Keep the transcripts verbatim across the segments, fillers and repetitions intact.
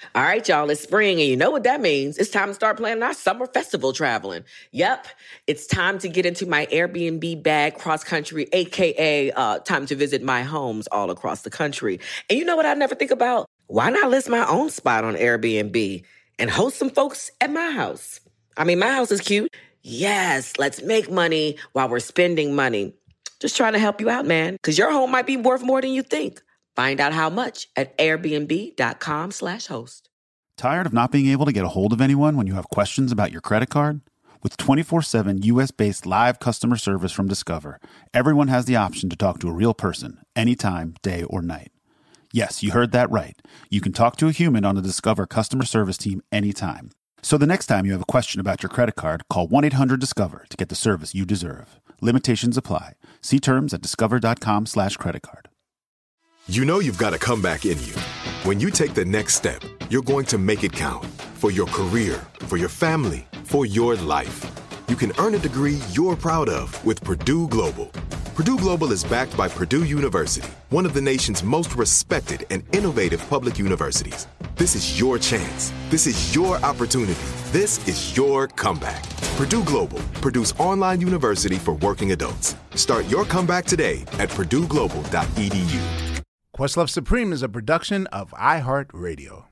All right, y'all, it's spring, and you know what that means. It's time to start planning our summer festival traveling. Yep, it's time to get into my Airbnb bag cross-country, a k a. Uh, time to visit my homes all across the country. And you know what I never think about? Why not list my own spot on Airbnb and host some folks at my house? I mean, my house is cute. Yes, let's make money while we're spending money. Just trying to help you out, man, because your home might be worth more than you think. Find out how much at airbnb.com slash host. Tired of not being able to get a hold of anyone when you have questions about your credit card? With twenty-four seven U S-based live customer service from Discover, everyone has the option to talk to a real person anytime, day or night. Yes, you heard that right. You can talk to a human on the Discover customer service team anytime. So the next time you have a question about your credit card, call one eight hundred discover to get the service you deserve. Limitations apply. See terms at discover.com slash credit card. You know you've got a comeback in you. When you take the next step, you're going to make it count. For your career, for your family, for your life. You can earn a degree you're proud of with Purdue Global. Purdue Global is backed by Purdue University, one of the nation's most respected and innovative public universities. This is your chance. This is your opportunity. This is your comeback. Purdue Global, Purdue's online university for working adults. Start your comeback today at purdue global dot e d u. Questlove Supreme is a production of iHeartRadio.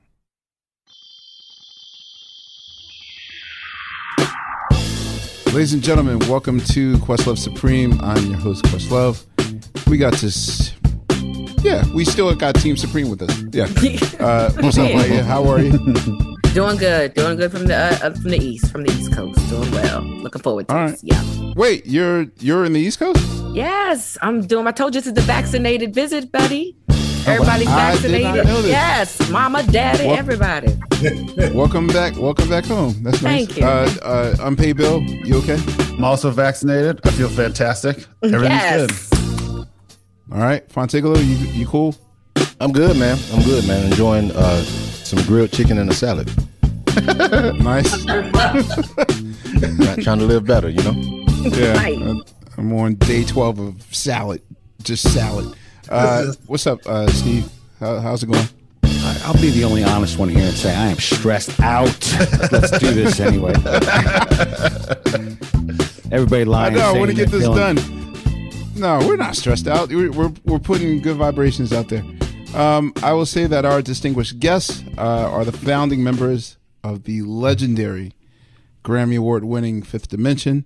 Ladies and gentlemen, welcome to Questlove Supreme. I'm your host, Questlove. We got this. Yeah, we still got Team Supreme with us. Yeah. Uh, what's up, Leia? How are you? Doing good. Doing good from the uh, from the east, from the East Coast. Doing well. Looking forward to All it. right. Yeah. Wait, you're you're in the East Coast? Yes, I'm doing. I told you this is the vaccinated visit, buddy. Everybody's I did vaccinated. not know this. Yes, mama, daddy, Well- everybody. Welcome back. Welcome back home. That's nice. Thank you. Uh, uh, unpaid Bill, you okay? I'm also vaccinated. I feel fantastic. Everything's Yes. good. All right, Fontigolo, you you cool? I'm good, man. I'm good, man. Enjoying uh, some grilled chicken and a salad. Nice. Not trying to live better, you know? Yeah. Right. uh, I'm on day twelve of salad. Just salad. Uh, what's up, uh, Steve? How, how's it going? I- I'll be the only honest one here and say I am stressed out. Let's do this anyway. Everybody I lying. know. I saying want to get they're this feeling- done. No, we're not stressed out. We're, we're, we're putting good vibrations out there. Um, I will say that our distinguished guests uh, are the founding members of the legendary Grammy Award-winning Fifth Dimension.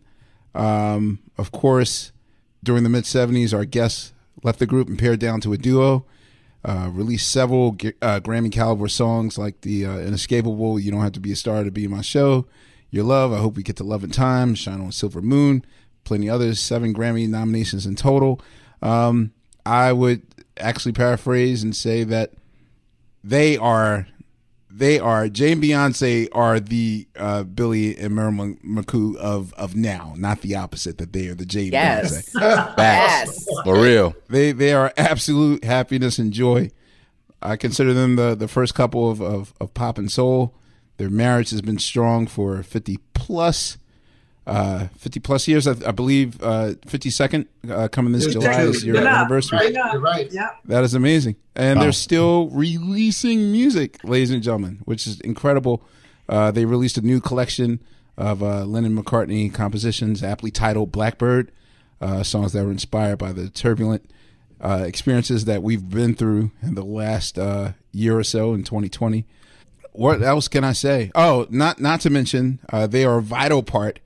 Um, of course, during the mid-seventies, our guests left the group and pared down to a duo, uh, released several uh, Grammy-caliber songs like the uh, inescapable You Don't Have to Be a Star to Be in My Show, Your Love, I Hope We Get to Love in Time, Shine on Silver Moon, plenty others, seven Grammy nominations in total. Um, I would actually paraphrase and say that they are, they are, Jay and Beyonce are the uh, Billy and Marilyn McCoo of, of now, not the opposite, that they are the Jay and Yes. Beyonce. Yes. For real. They they are absolute happiness and joy. I consider them the, the first couple of, of, of pop and soul. Their marriage has been strong for fifty plus uh, fifty plus years. I, I believe uh, fifty-second uh, coming this There's July two. is your You're not. anniversary. Right. You're right. Yeah. That is amazing. And Wow. they're still releasing music, ladies and gentlemen, which is incredible. Uh, they released a new collection of uh, Lennon McCartney compositions, aptly titled Blackbird, uh, songs that were inspired by the turbulent uh, experiences that we've been through in the last uh, year or so in twenty twenty. What else can I say? Oh, not not to mention, uh, they are a vital part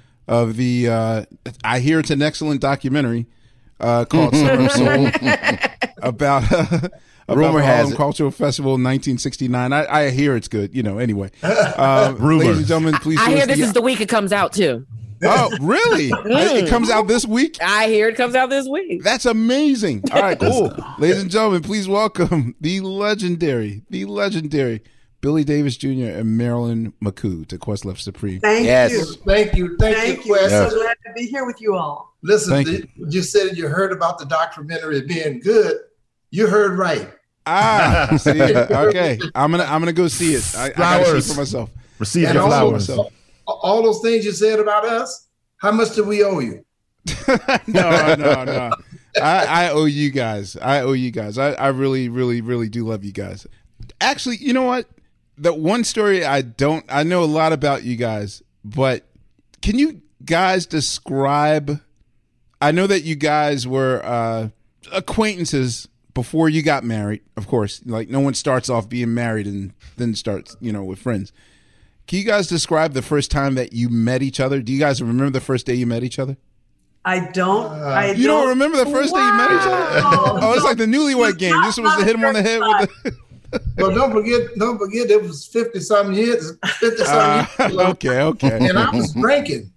of the, uh, I hear it's an excellent documentary uh, called Summer of Soul about, uh, about Rumor the has Harlem it. Cultural Festival in nineteen sixty-nine. I, I hear it's good, you know, anyway. Uh, Rumors. ladies and gentlemen, please I give hear us this the- is the week it comes out too. Oh, really? It comes out this week? I hear it comes out this week. That's amazing. All right, cool. Ladies and gentlemen, please welcome the legendary, the legendary Billy Davis Junior and Marilyn McCoo to Questlove Supreme. Thank Yes. you. Thank you. Thank, Thank you, you. Quest. I'm so glad to be here with you all. Listen, Thank th- you said you heard about the documentary being good. You heard right. Ah, see, okay. I'm gonna I'm gonna go see it. I, I gotta see it Flowers. for myself. Receive And your also- flowers. myself. All those things you said about us, how much do we owe you? no, no, no. I, I owe you guys. I owe you guys. I, I really, really, really do love you guys. Actually, you know what? the one story I don't, I know a lot about you guys, but can you guys describe, I know that you guys were uh, acquaintances before you got married, of course. Like, no one starts off being married and then starts, you know, with friends. Can you guys describe the first time that you met each other? Do you guys remember the first day you met each other? I don't. Uh, I you don't, don't remember the first wow. day you met each other? Oh, it's like the newlywed game. This was to hit him on the head with the... Well, don't forget, don't forget, it was fifty something years, fifty something uh, years. Okay, okay. And I was drinking.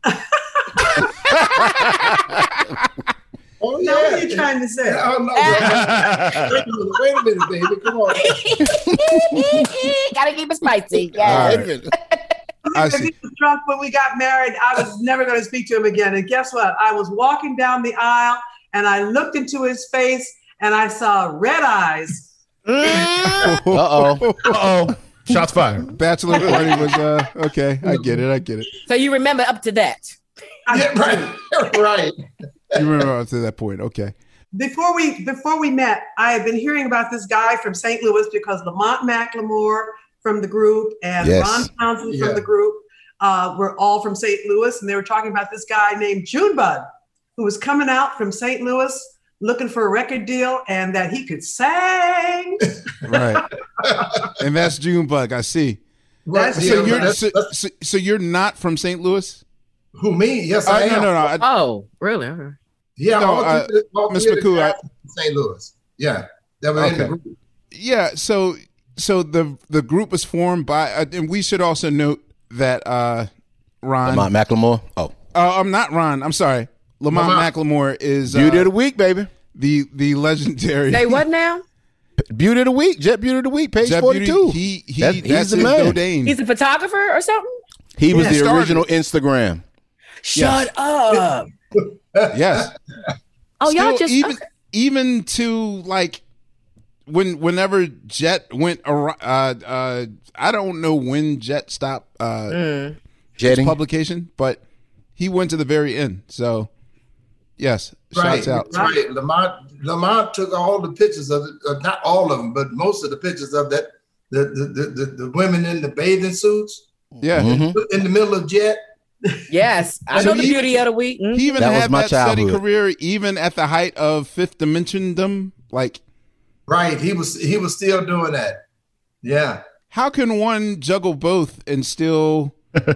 Oh, yeah. Now, what are you trying to say? Oh, no, wait a minute, baby. Come on. Gotta keep it spicy. Yeah. Right. If he was drunk when we got married, I was never going to speak to him again. And guess what? I was walking down the aisle and I looked into his face and I saw red eyes. Uh-oh. Uh-oh. Shots fired. Bachelor party was, uh, okay. I get it. I get it. So you remember up to that? Yeah, right. Right. You remember up to that point. Okay. Before we before we met, I had been hearing about this guy from Saint Louis because Lamont McLemore from the group and yes. Ron Townsend yeah. from the group uh, were all from Saint Louis. And they were talking about this guy named Junebug, who was coming out from Saint Louis looking for a record deal and that he could sing. Right. And that's Junebug, I see. That's so, yeah, you're, that's, so, that's, so, so you're not from Saint Louis? Who, me? Yes, I uh, am. No, no, no. I, oh, really? Yeah, no, all uh, three, all Mister McCool, I, Saint Louis. Yeah, that was okay. in the group. Yeah, so so the the group was formed by, uh, and we should also note that uh, Ron Lamont McLemore. Oh, uh, I'm not Ron. I'm sorry. Lamont, Lamont. McLemore is Beauty uh, of the Week, baby. The the legendary. Say what now? Beauty of the Week, Jet Beauty of the Week, page Jet forty-two. Beauty, he he that's, that's he's the man. Dodane. He's a photographer or something. He was yeah, the original Instagram. Shut yes. up. Yes. Oh, Still, y'all just even okay. even to like when whenever Jet went around. Uh, uh, I don't know when Jet stopped uh, mm. his publication, but he went to the very end. So yes, right. shouts out. Right, Lamont Lamont took all the pictures of it, uh, not all of them, but most of the pictures of that the the the, the, the women in the bathing suits. Yeah, mm-hmm. in the middle of Jet. Yes, I so know the he, beauty of the week. Mm-hmm. He even that had that childhood. steady career, even at the height of Fifth Dimensiondom. Like, right, he was he was still doing that. Yeah. How can one juggle both and still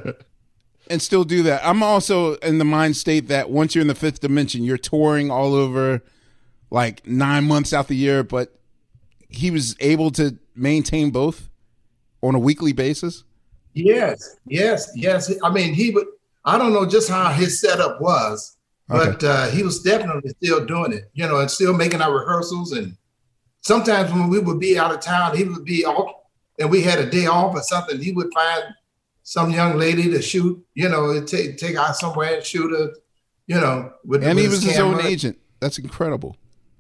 and still do that? I'm also in the mind state that once you're in the fifth dimension, you're touring all over, like nine months out the year. But he was able to maintain both on a weekly basis. Yes, yes, yes. I mean, he would. I don't know just how his setup was, but okay. uh, he was definitely still doing it, you know, and still making our rehearsals. And sometimes when we would be out of town, he would be off, and we had a day off or something. He would find some young lady to shoot, you know, take take out somewhere and shoot her, you know. With, and with he was his, his own agent. That's incredible.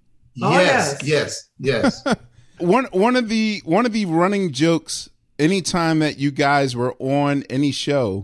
Yes, oh, yes, yes. yes. one one of the one of the running jokes anytime that you guys were on any show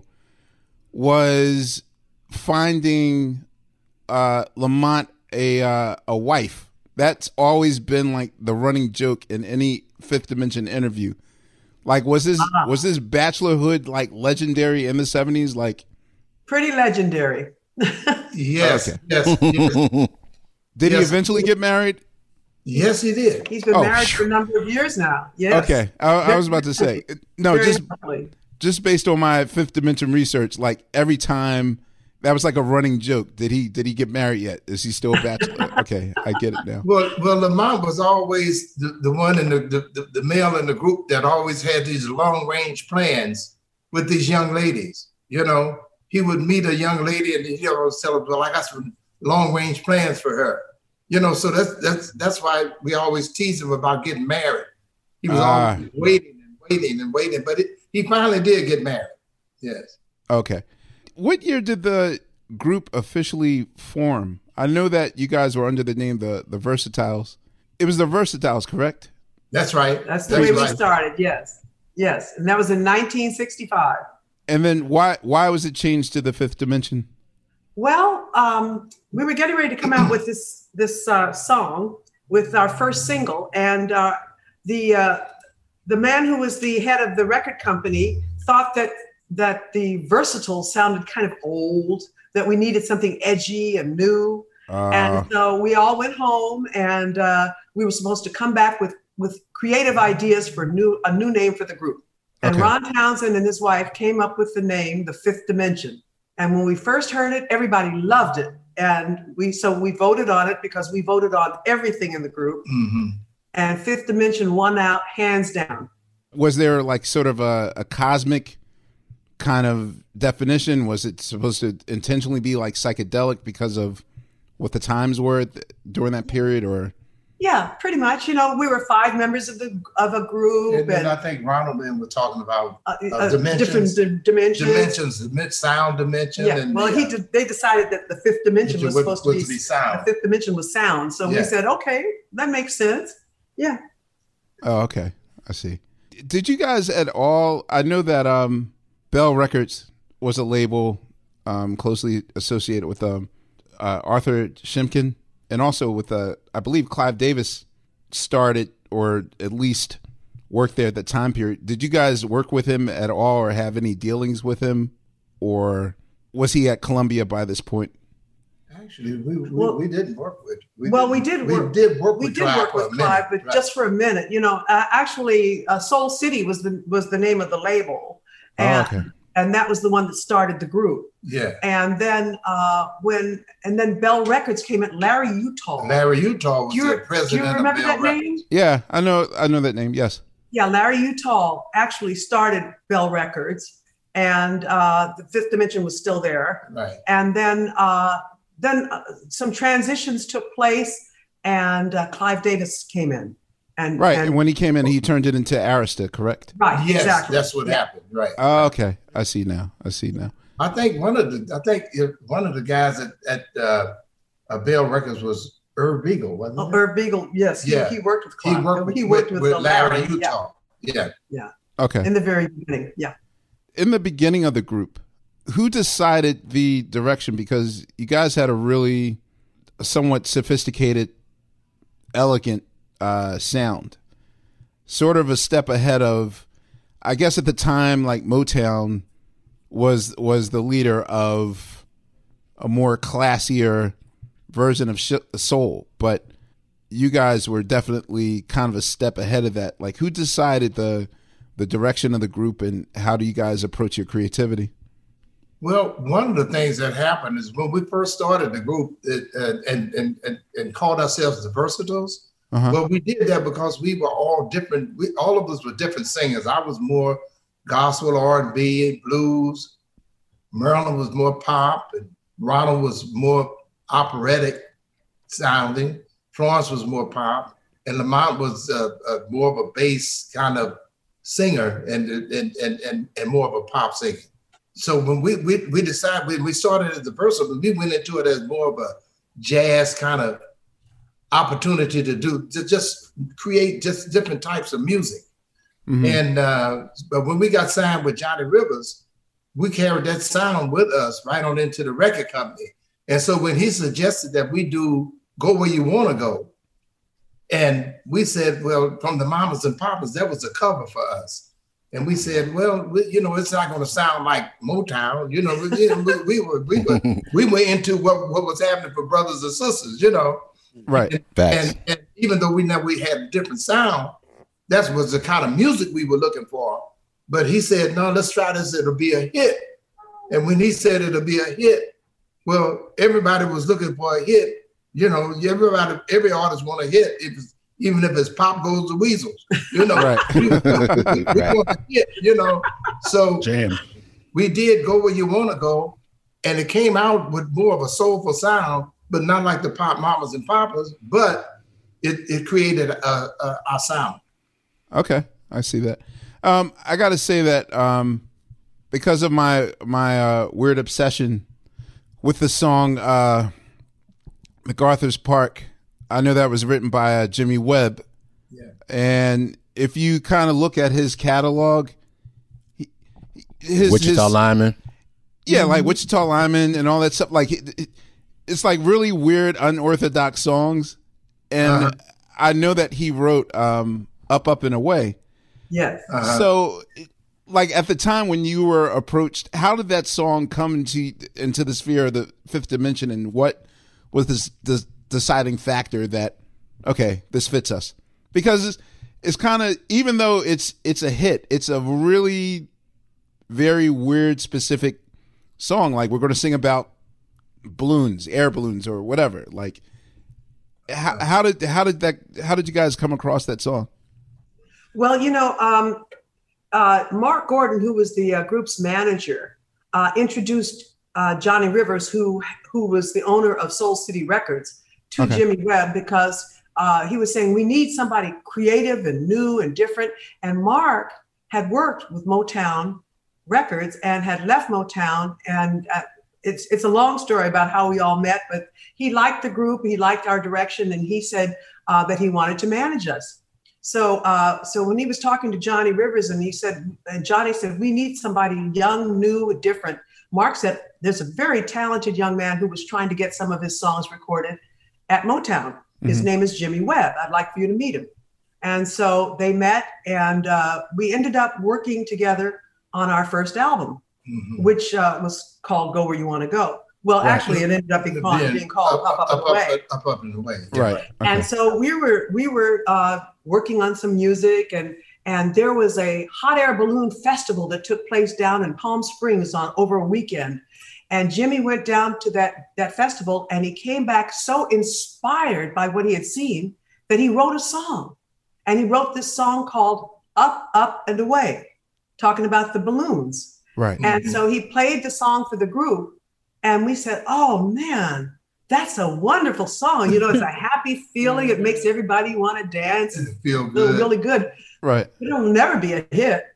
was finding uh, Lamont a uh, a wife. That's always been like the running joke in any Fifth Dimension interview. Like, was this uh-huh. was this bachelorhood like legendary in the seventies? Like, pretty legendary. Yes. Okay. Yes. yes. Did yes. he eventually get married? Yes, he did. He's been oh, married for a number of years now. Yes. Okay, I, I was about to say no. Just just based on my Fifth Dimension research, like every time that was like a running joke. Did he did he get married yet? Is he still a bachelor? Okay, I get it now. Well, well, Lamont was always the, the one in the, the the male in the group that always had these long range plans with these young ladies. You know, he would meet a young lady and he'd always tell her, "Well, I got some long range plans for her." You know, so that's that's that's why we always tease him about getting married. He was uh, always waiting and waiting and waiting, but it, he finally did get married. Yes. Okay. What year did the group officially form? I know that you guys were under the name the the Versatiles. It was the Versatiles, correct? That's right. That's the that's way right. we started. Yes, yes, and that was in nineteen sixty-five. And then why why was it changed to the Fifth Dimension? Well, um, we were getting ready to come out with this this uh, song with our first single, and uh, the uh, the man who was the head of the record company thought that that the Versatile sounded kind of old, that we needed something edgy and new. Uh, and so we all went home, and uh, we were supposed to come back with, with creative ideas for new a new name for the group. And okay. Ron Townsend and his wife came up with the name, The Fifth Dimension. And when we first heard it, everybody loved it. And we so we voted on it because we voted on everything in the group. Mm-hmm. And Fifth Dimension won out hands down. Was there like sort of a, a cosmic kind of definition? Was it supposed to intentionally be like psychedelic because of what the times were th- during that period, or? Yeah, pretty much. You know, we were five members of the of a group, and, and I think Ronald and was talking about uh, uh, uh, dimensions, different d- dimensions, dimensions, sound dimension. Yeah. And, well, yeah. he did, they decided that the fifth dimension was, was supposed was to, be, to be sound. The fifth dimension was sound. So yeah. we said, okay, that makes sense. Yeah. Oh, okay. I see. Did you guys at all? I know that um, Bell Records was a label um, closely associated with um, uh, Arthur Shimkin, and also with, uh, I believe, Clive Davis started or at least worked there at that time period. Did you guys work with him at all or have any dealings with him? Or was he at Columbia by this point? Actually, we we, well, we didn't work with. We well, we did. We work, did work. We with did Clive work with Clive, but right. just for a minute. You know, uh, actually, uh, Soul City was the was the name of the label, and oh, okay. and that was the one that started the group. Yeah. And then uh, when and then Bell Records came in. Larry Utah. Larry Utah was the president. Do you remember of Bell that Records. name? Yeah, I know. I know that name. Yes. Yeah, Larry Utah actually started Bell Records, and uh, the Fifth Dimension was still there. Right. And then. Uh, Then uh, some transitions took place, and uh, Clive Davis came in. And right, and, and when he came in, he turned it into Arista, correct? Right, yes, exactly. That's what yeah. happened. Right. Oh, okay. I see now. I see now. I think one of the I think one of the guys at at uh, uh, Bell Records was Irv Beagle, wasn't oh, it? Irv Beagle, yes. Yeah. He, he worked with Clive. He worked with, he worked with, with, with Larry, Larry Utah. Yeah. yeah. Yeah. Okay. In the very beginning. Yeah. In the beginning of the group, who decided the direction? Because you guys had a really somewhat sophisticated, elegant uh, sound, sort of a step ahead of, I guess at the time, like Motown was was the leader of a more classier version of sh- soul, but you guys were definitely kind of a step ahead of that. Like, who decided the the direction of the group, and how do you guys approach your creativity? Well, one of the things that happened is when we first started the group it, uh, and, and, and, and called ourselves the Versatiles, uh-huh. well, we did that because we were all different. We, all of us were different singers. I was more gospel, R and B, blues. Merlin was more pop, and Ronald was more operatic sounding. Florence was more pop, and Lamont was uh, uh, more of a bass kind of singer and and and and, and more of a pop singer. So when we we we decided we, we started as the Versatile, we went into it as more of a jazz kind of opportunity to do to just create just different types of music. Mm-hmm. And uh, but when we got signed with Johnny Rivers, we carried that sound with us right on into the record company. And so when he suggested that we do Go Where You Want to Go, and we said, well, from the Mamas and Papas, that was a cover for us. And we said, well, we, you know, it's not going to sound like Motown. You know, we, we, we were we were we were into what, what was happening for brothers and sisters. You know, right? And, and, and even though we know we had a different sound, that was the kind of music we were looking for. But he said, no, let's try this. It'll be a hit. And when he said it'll be a hit, well, everybody was looking for a hit. You know, everybody, every artist want a hit. If it's, even if it's Pop Goes the Weasels, you know, right. we, we, we want a hit, you know. So Jam. we did Go Where You Want to Go, and it came out with more of a soulful sound, but not like the Pop Mamas and Papas, but it, it created a, a, a sound. Okay, I see that. Um, I got to say that um, because of my my uh, weird obsession with the song uh, MacArthur's Park, I know that was written by uh, Jimmy Webb. Yeah. And if you kind of look at his catalog, he, his Wichita his, Lineman. Yeah, like Wichita Lineman and all that stuff. Like it, it, it's like really weird, unorthodox songs. And uh-huh. I know that he wrote um, Up, Up and Away. Yes. Uh-huh. So, like at the time when you were approached, how did that song come into into the sphere of the fifth dimension, and what was this, this deciding factor that, okay, this fits us? Because it's, it's kind of, even though it's it's a hit, it's a really very weird, specific song. Like, we're going to sing about balloons, air balloons, or whatever. Like, how, how did how did that how did you guys come across that song? Well, you know, um, uh, Mark Gordon, who was the uh, group's manager, uh, introduced uh, Johnny Rivers, who who was the owner of Soul City Records, to okay. Jimmy Webb, because uh, he was saying, we need somebody creative and new and different. And Mark had worked with Motown Records and had left Motown. And uh, it's it's a long story about how we all met, but he liked the group, he liked our direction, and he said uh, that he wanted to manage us. So uh, so when he was talking to Johnny Rivers, and he said, and Johnny said, we need somebody young, new, different. Mark said, there's a very talented young man who was trying to get some of his songs recorded at Motown. His mm-hmm. name is Jimmy Webb. I'd like for you to meet him. And so they met, and uh, we ended up working together on our first album, mm-hmm. which uh, was called Go Where You Want to Go. Well, right. actually, it ended up being called, being, being called Up, Up, Up, Up, and Away. Up, Up, and Away. Right. Okay. And so we were we were uh, working on some music, and and there was a hot air balloon festival that took place down in Palm Springs on over a weekend. And Jimmy went down to that, that festival, and he came back so inspired by what he had seen that he wrote a song. And he wrote this song called Up, Up, and Away, talking about the balloons. Right. And mm-hmm. so he played the song for the group, and we said, oh, man, that's a wonderful song. You know, it's a happy feeling. It makes everybody want to dance and feel feel really good. Right. It'll never be a hit.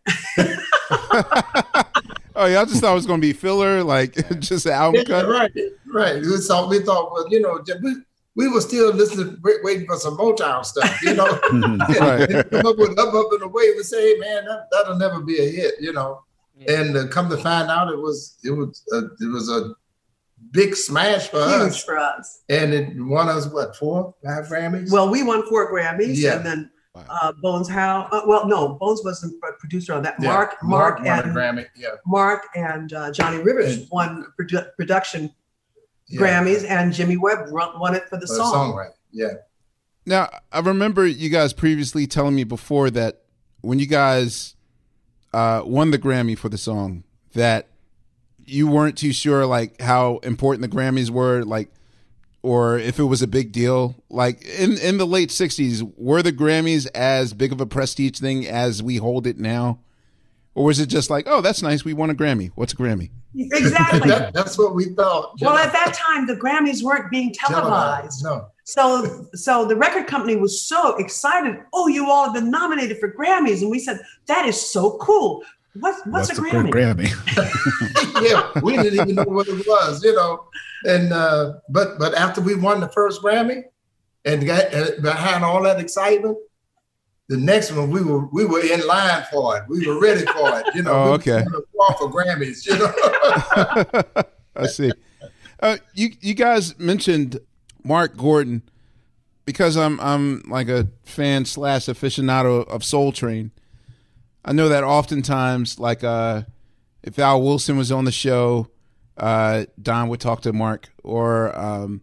Oh, yeah, I just thought it was going to be filler, like just an album yeah, cut. Right, right. We thought, we thought, well, you know, we, we were still listening, waiting for some Motown stuff, you know. Right. And come up with Up, Up, and Away. We say, hey, man, that, that'll never be a hit, you know. Yeah. And uh, come to find out, it was it was a, it was a big smash for Huge us. Huge for us. And it won us what, four, five Grammys? Well, we won four Grammys, yeah. and then. Uh, Bones Howe. Uh, well, no, Bones wasn't a producer on that. Yeah. Mark, Mark, Mark, and Grammy, yeah. Mark and uh, Johnny Rivers and, won produ- production yeah. Grammys, and Jimmy Webb won it for the for song. The song, right? Yeah. Now, I remember you guys previously telling me before that when you guys uh, won the Grammy for the song, that you weren't too sure like how important the Grammys were, like. Or if it was a big deal, like in, in the late sixties, were the Grammys as big of a prestige thing as we hold it now? Or was it just like, oh, that's nice, we won a Grammy. What's a Grammy? Exactly. that, that's what we thought. Well, at that time, the Grammys weren't being televised. No. So, so the record company was so excited. Oh, you all have been nominated for Grammys. And we said, that is so cool. What's, what's, what's a Grammy? Grammy? Yeah, we didn't even know what it was, you know. And uh, but but after we won the first Grammy, and got uh, behind all that excitement, the next one we were we were in line for it. We were ready for it, you know. Oh, we okay. were going for Grammys, you know. I see. Uh, you you guys mentioned Mark Gordon because I'm I'm like a fan slash aficionado of Soul Train. I know that oftentimes, like uh, if Al Wilson was on the show, uh, Don would talk to Mark, or um,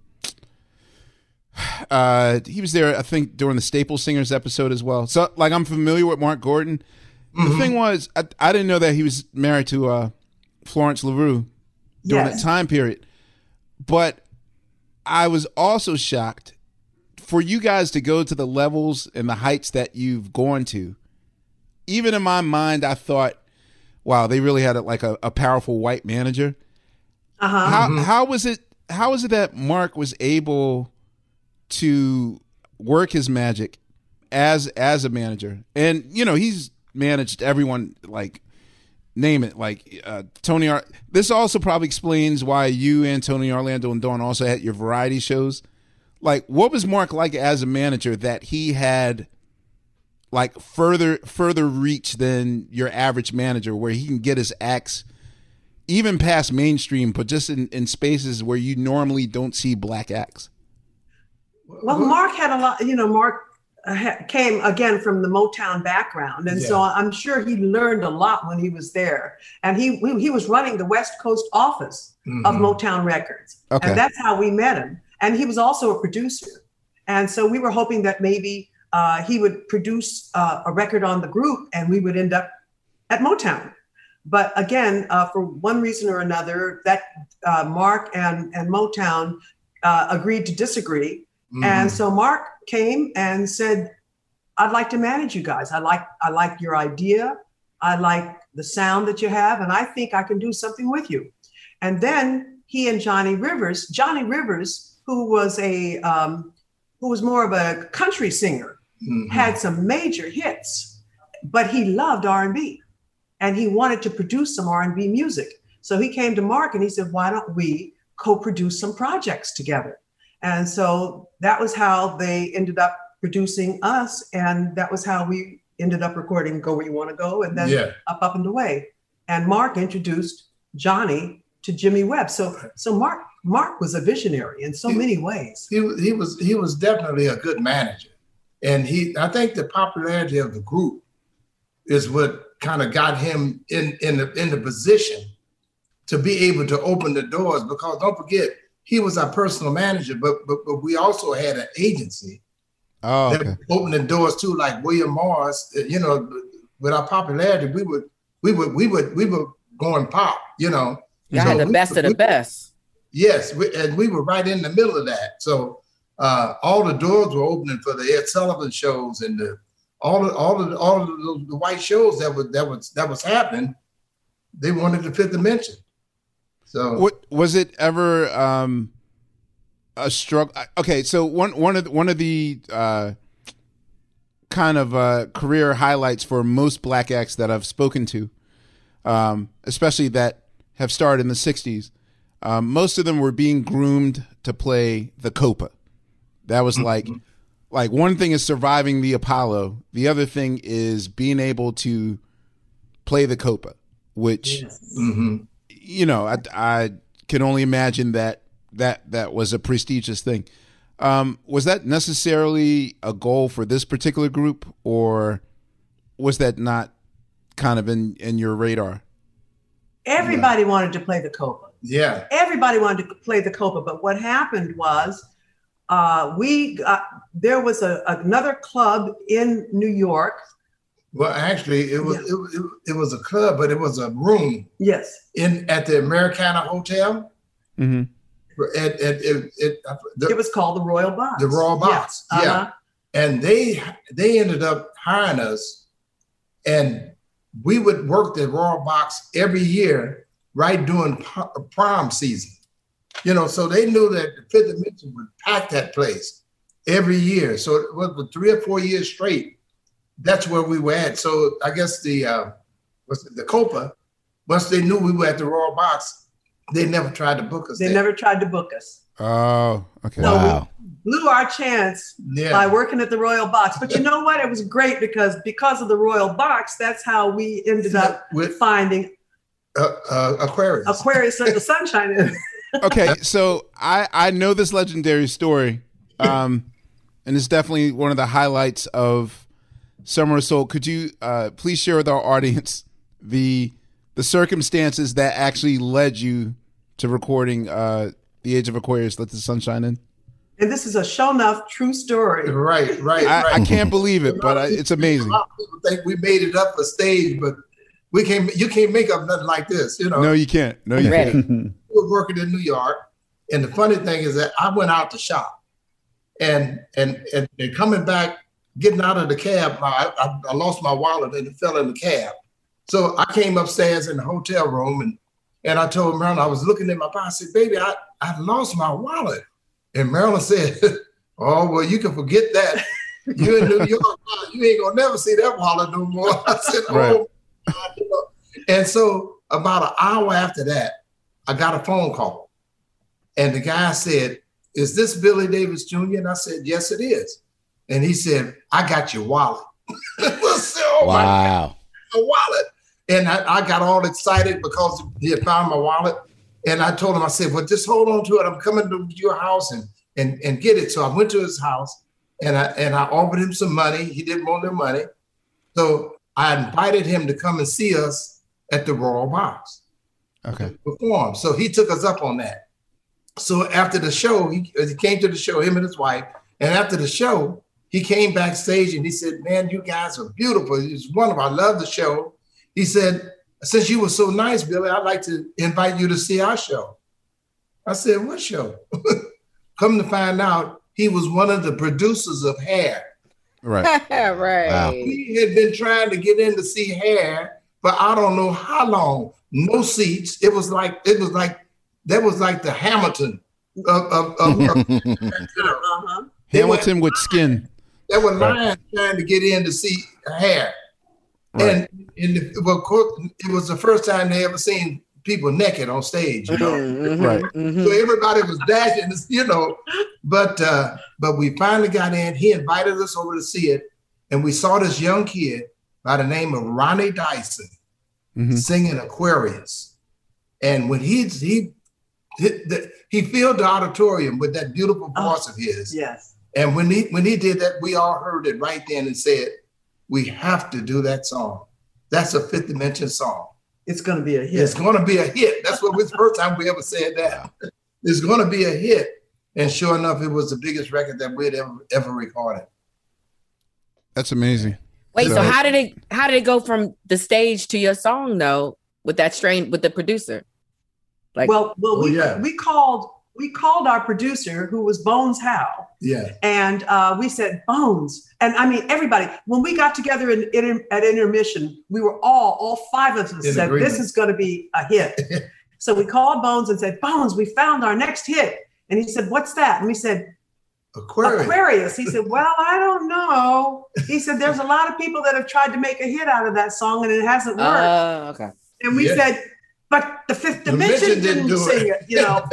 uh, he was there, I think, during the Staple Singers episode as well. So, like, I'm familiar with Mark Gordon. Mm-hmm. The thing was, I, I didn't know that he was married to uh, Florence LaRue during yes. that time period. But I was also shocked for you guys to go to the levels and the heights that you've gone to. Even in my mind, I thought, wow, they really had a, like a, a powerful white manager. Uh-huh. How Mm-hmm. how was it? How was it that Mark was able to work his magic as as a manager? And you know, he's managed everyone, like name it, like uh, Tony. Ar- this also probably explains why you and Tony Orlando and Dawn also had your variety shows. Like, what was Mark like as a manager that he had? Like further further reach than your average manager, where he can get his acts even past mainstream, but just in, in spaces where you normally don't see black acts? Well, Mark had a lot, you know, Mark came again from the Motown background, and yeah. so I'm sure he learned a lot when he was there. And he he was running the West Coast office mm-hmm. of Motown Records, okay. and that's how we met him. And he was also a producer, and so we were hoping that maybe uh, he would produce uh, a record on the group, and we would end up at Motown. But again, uh, for one reason or another, that uh, Mark and and Motown uh, agreed to disagree. Mm-hmm. And so Mark came and said, I'd like to manage you guys. I like I like your idea. I like the sound that you have. And I think I can do something with you. And then he and Johnny Rivers, Johnny Rivers, who was a um, who was more of a country singer, mm-hmm. had some major hits, but he loved R and B and he wanted to produce some R and B music. So he came to Mark and he said, why don't we co-produce some projects together? And so that was how they ended up producing us. And that was how we ended up recording Go Where You Want to Go and then yeah. Up, Up and Away. And Mark introduced Johnny to Jimmy Webb. So so Mark Mark was a visionary in so he, many ways. He, he was he was definitely a good manager. And he I think the popularity of the group is what kind of got him in, in, the, in the position to be able to open the doors, because don't forget, he was our personal manager, but but, but we also had an agency oh, okay. that opened the doors too, like William Morris. You know, with our popularity, we would we would we would we were going pop. You know, you so had the we, best we, of the we, best. Yes, we, and we were right in the middle of that. So uh, all the doors were opening for the Ed Sullivan shows and the all the all of the, all of the, the white shows that was that was that was happening. They wanted the Fifth Dimension. So what was it ever um, a struggle? Okay, so one one of the, one of the uh, kind of uh, career highlights for most black acts that I've spoken to, um, especially that have started in the sixties, um, most of them were being groomed to play the Copa. That was like mm-hmm. like one thing is surviving the Apollo, the other thing is being able to play the Copa, which. Yes. Mm-hmm. You know, I, I can only imagine that that that was a prestigious thing. Um, was that necessarily a goal for this particular group, or was that not kind of in, in your radar? Everybody yeah. wanted to play the Copa. Yeah. Everybody wanted to play the Copa. But what happened was uh, we got, there was a, another club in New York. Well, actually, it was, yeah. it, it, it was a club, but it was a room. Yes. In at the Americana Hotel. Mm-hmm. At, at, at, at, the, it was called the Royal Box. The Royal Box, yeah. Uh-huh. yeah. And they they ended up hiring us, and we would work the Royal Box every year, right during prom season. You know, so they knew that the Fifth Dimension would pack that place every year. So it was for three or four years straight. That's where we were at. So I guess the uh, what's it, the Copa, once they knew we were at the Royal Box, they never tried to book us. They there. never tried to book us. Oh, okay. So wow. we blew our chance yeah. by working at the Royal Box. But you know what? It was great because because of the Royal Box, that's how we ended up with finding uh, uh, Aquarius. Aquarius at the Sunshine Inn. Okay, so I I know this legendary story, um, and it's definitely one of the highlights of Summer of Soul. Could you uh, please share with our audience the the circumstances that actually led you to recording uh, The Age of Aquarius, Let the Sunshine In? And this is a show enough true story. Right, right, I, right. I can't believe it, but I, it's amazing. A lot of people think we made it up for stage, but we can't. You can't make up nothing like this, you know. No, you can't. No, you Ready. can't. We were working in New York, and the funny thing is that I went out to shop, and and and, and coming back. Getting out of the cab, I, I, I lost my wallet and it fell in the cab. So I came upstairs in the hotel room and and I told Marilyn, I was looking at my pocket. I said, baby, I, I lost my wallet. And Marilyn said, oh, well, you can forget that. You're in New York, you ain't gonna never see that wallet no more. I said, oh, right. And so about an hour after that, I got a phone call. And the guy said, is this Billy Davis Junior? And I said, yes, it is. And he said, I got your wallet. said, oh wow. My wallet. And I, I got all excited because he had found my wallet. And I told him, I said, well, just hold on to it. I'm coming to your house and, and, and get it. So I went to his house and I and I offered him some money. He didn't want no money, so I invited him to come and see us at the Royal Box. Okay. Perform. So he took us up on that. So after the show, he, he came to the show, him and his wife, and after the show, he came backstage and he said, "Man, you guys are beautiful. It's wonderful. I love the show." He said, "Since you were so nice, Billy, I'd like to invite you to see our show." I said, "What show?" Come to find out, he was one of the producers of Hair. Right. Right. Wow. He had been trying to get in to see Hair, but I don't know how long. No seats. It was like it was like that was like the Hamilton of, of, of Uh-huh. Hamilton with skin. There were lions trying to get in to see Hair. Right. And, and the, well, of course, it was the first time they ever seen people naked on stage, you know. Mm-hmm, Right. mm-hmm. So everybody was dashing, you know. But uh, but we finally got in. He invited us over to see it, and we saw this young kid by the name of Ronnie Dyson Mm-hmm. singing Aquarius. And when he he he, the, he filled the auditorium with that beautiful voice Oh, of his. Yes. And when he when he did that, we all heard it right then and said, "We have to do that song. That's a Fifth Dimension song. It's going to be a hit. It's going to be a hit." That's what was the first time we ever said that. It's going to be a hit. And sure enough, it was the biggest record that we'd ever ever recorded. That's amazing. Wait, so So- how did it how did it go from the stage to your song though with that strain with the producer? Like well, well, Oh, we, yeah. we called we called our producer, who was Bones Howe, Yeah. and uh, we said, "Bones," and I mean everybody. When we got together in, in at intermission, we were all all five of us In said, agreement. "This is going to be a hit." So we called Bones and said, "Bones, we found our next hit," and he said, "What's that?" And we said, Aquarius. Aquarius. He said, "Well, I don't know." He said, "There's a lot of people that have tried to make a hit out of that song and it hasn't worked." Oh, okay. And we Yeah. said, "But the Fifth Dimension Dimension didn't didn't, do sing it." it, you know."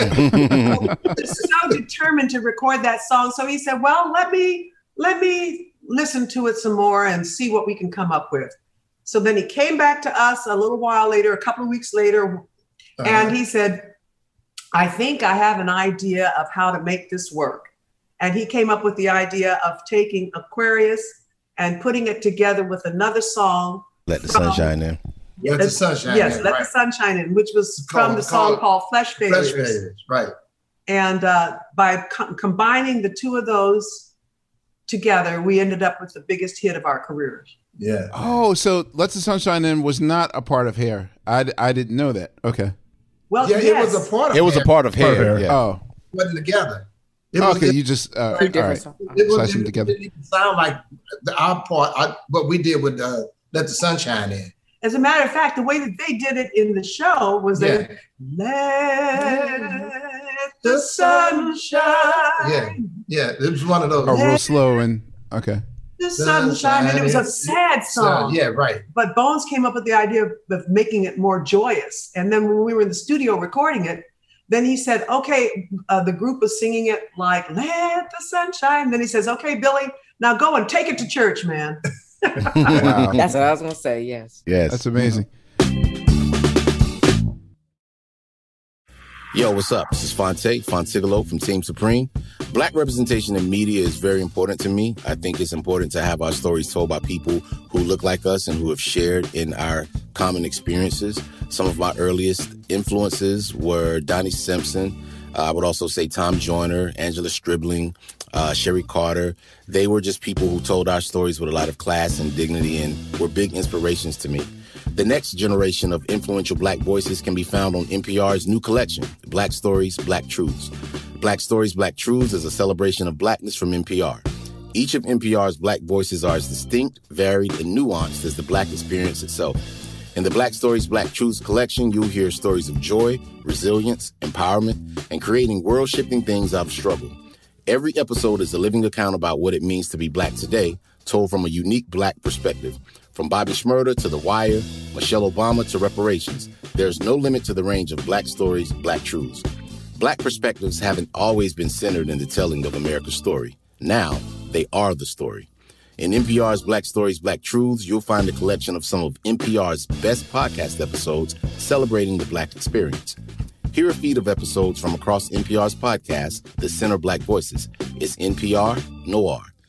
So determined to record that song. So he said, "Well, let me let me listen to it some more and see what we can come up with." So then he came back to us a little while later, a couple of weeks later, Uh-huh. and he said, "I think I have an idea of how to make this work." And he came up with the idea of taking Aquarius and putting it together with another song. Let the from- sunshine in. Let the sunshine Yes, in, Let right. the Sunshine In, which was Called- from the song called called Flesh Flesh Failures. Failures, right. And uh, by co- combining the two of those together, we ended up with the biggest hit of our careers. Yeah. Oh, so Let the Sunshine In was not a part of Hair. I, I didn't know that. Okay. Well, Yeah, yes. it was a part of It was a Hair. part of Part of hair. Hair. Yeah. Oh, Wasn't together. It was, okay. it, You just, uh, all Two different right. songs. it was, Slice them it together. didn't even sound like the, our part, I, what we did with uh, Let the Sunshine In. As a matter of fact, the way that they did it in the show was Yeah. that let the sun shine. Yeah. Yeah, it was one of those. Oh, real slow and okay. The sunshine. And it was a sad song. Yeah, right. But Bones came up with the idea of, of making it more joyous. And then when we were in the studio recording it, then he said, okay, uh, the group was singing it like, let the sunshine. Then he says, okay, Billy, now go and take it to church, man. Wow. That's what I was gonna say. Yes. Yes. That's amazing. Yo, what's up? This is Fonte, Fontigolo from Team Supreme. Black representation in media is very important to me. I think it's important to have our stories told by people who look like us and who have shared in our common experiences. Some of my earliest influences were Donnie Simpson. Uh, I would also say Tom Joyner, Angela Stribling, uh, Sherry Carter. They were just people who told our stories with a lot of class and dignity and were big inspirations to me. The next generation of influential Black voices can be found on N P R's new collection, Black Stories, Black Truths. Black Stories, Black Truths is a celebration of Blackness from N P R. Each of N P R's Black voices are as distinct, varied, and nuanced as the Black experience itself. In the Black Stories, Black Truths collection, you'll hear stories of joy, resilience, empowerment, and creating world-shifting things out of struggle. Every episode is a living account about what it means to be Black today, told from a unique Black perspective. From Bobby Shmurda to The Wire, Michelle Obama to reparations, there's no limit to the range of Black stories, Black truths. Black perspectives haven't always been centered in the telling of America's story. Now, they are the story. In N P R's Black Stories, Black Truths, you'll find a collection of some of N P R's best podcast episodes celebrating the Black experience. Hear a feed of episodes from across N P R's podcast, The Center Black Voices. It's N P R Noir.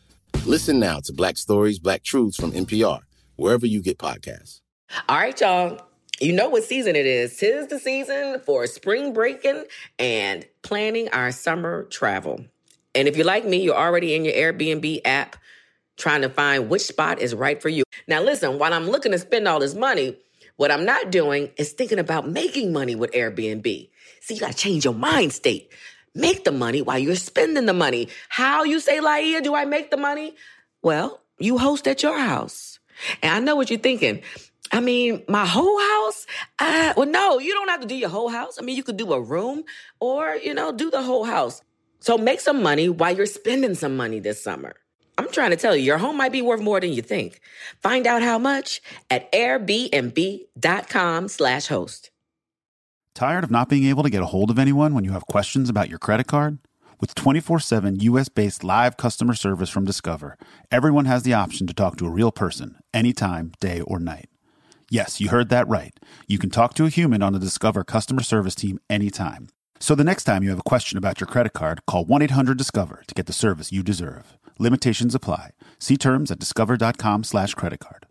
Listen now to Black Stories, Black Truths from N P R, wherever you get podcasts. All right, y'all. You know what season it is. 'Tis the season for spring breaking and planning our summer travel. And if you're like me, you're already in your Airbnb app trying to find which spot is right for you. Now, listen, while I'm looking to spend all this money, what I'm not doing is thinking about making money with Airbnb. See, you got to change your mind state. Make the money while you're spending the money. How, you say, Laia, do I make the money? Well, you host at your house. And I know what you're thinking. I mean, my whole house? Uh, well, no, you don't have to do your whole house. I mean, you could do a room or, you know, do the whole house. So make some money while you're spending some money this summer. I'm trying to tell you, your home might be worth more than you think. Find out how much at airbnb.com slash host. Tired of not being able to get a hold of anyone when you have questions about your credit card? With twenty-four seven U S-based live customer service from Discover, everyone has the option to talk to a real person anytime, day or night. Yes, you heard that right. You can talk to a human on the Discover customer service team anytime. So the next time you have a question about your credit card, call one eight hundred discover to get the service you deserve. Limitations apply. See terms at discover.com slash credit card.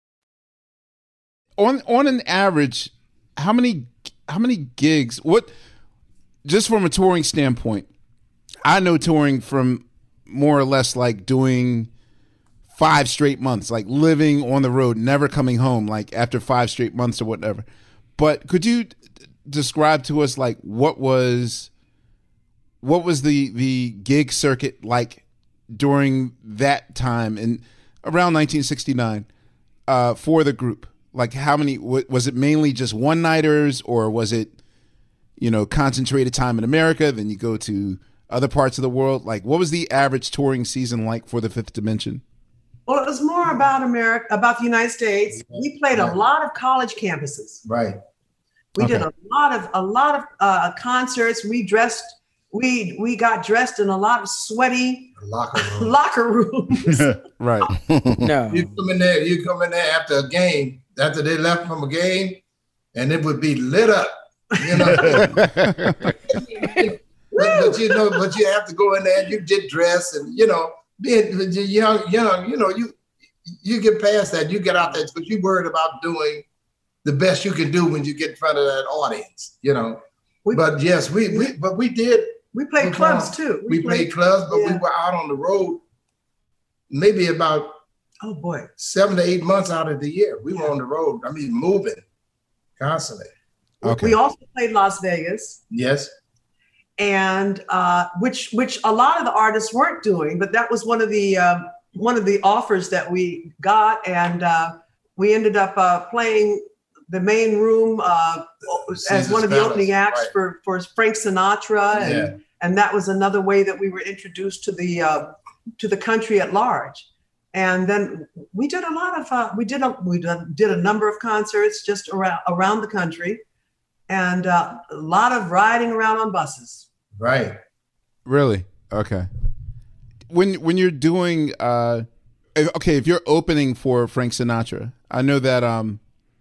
On on an average, how many how many gigs, what, just from a touring standpoint, I know touring from more or less like doing five straight months, like living on the road, never coming home, like after five straight months or whatever. But could you d- describe to us like what was what was the the gig circuit like during that time in around nineteen sixty-nine uh, for the group? Like how many, w- was it mainly just one nighters, or was it, you know, concentrated time in America, then you go to other parts of the world? Like what was the average touring season like for the Fifth Dimension? Well, it was more about America, about the United States. We played a lot of college campuses. Right. We Okay. did a lot of a lot of uh, concerts. We dressed, we we got dressed in a lot of sweaty Locker room. locker rooms. Right. No. You come in there, you come in there after a game, after they left from a game, and it would be lit up. You know. but, but you know, but you have to go in there and you get dressed, and you know, being young, young, you know, you you get past that, you get out there because you're worried about doing the best you can do when you get in front of that audience, you know. We- but yes, we, we but we did. We played we clubs played- too. We, played, clubs, but yeah. we were out on the road maybe about Oh boy. seven to eight months out of the year. We were on the road. I mean, moving constantly. Okay. We also played Las Vegas, Yes. and uh, which which a lot of the artists weren't doing, but that was one of the um, one of the offers that we got, and uh, we ended up uh, playing the main room uh, as Caesar's one of the Palace, opening acts right. for for Frank Sinatra, and Yeah. and that was another way that we were introduced to the uh, to the country at large. And then we did a lot of uh, we did a we did, did a number of concerts just around around the country, and uh, a lot of riding around on buses. Right. Really? Okay. When when you're doing uh if- okay, if you're opening for Frank Sinatra, I know that um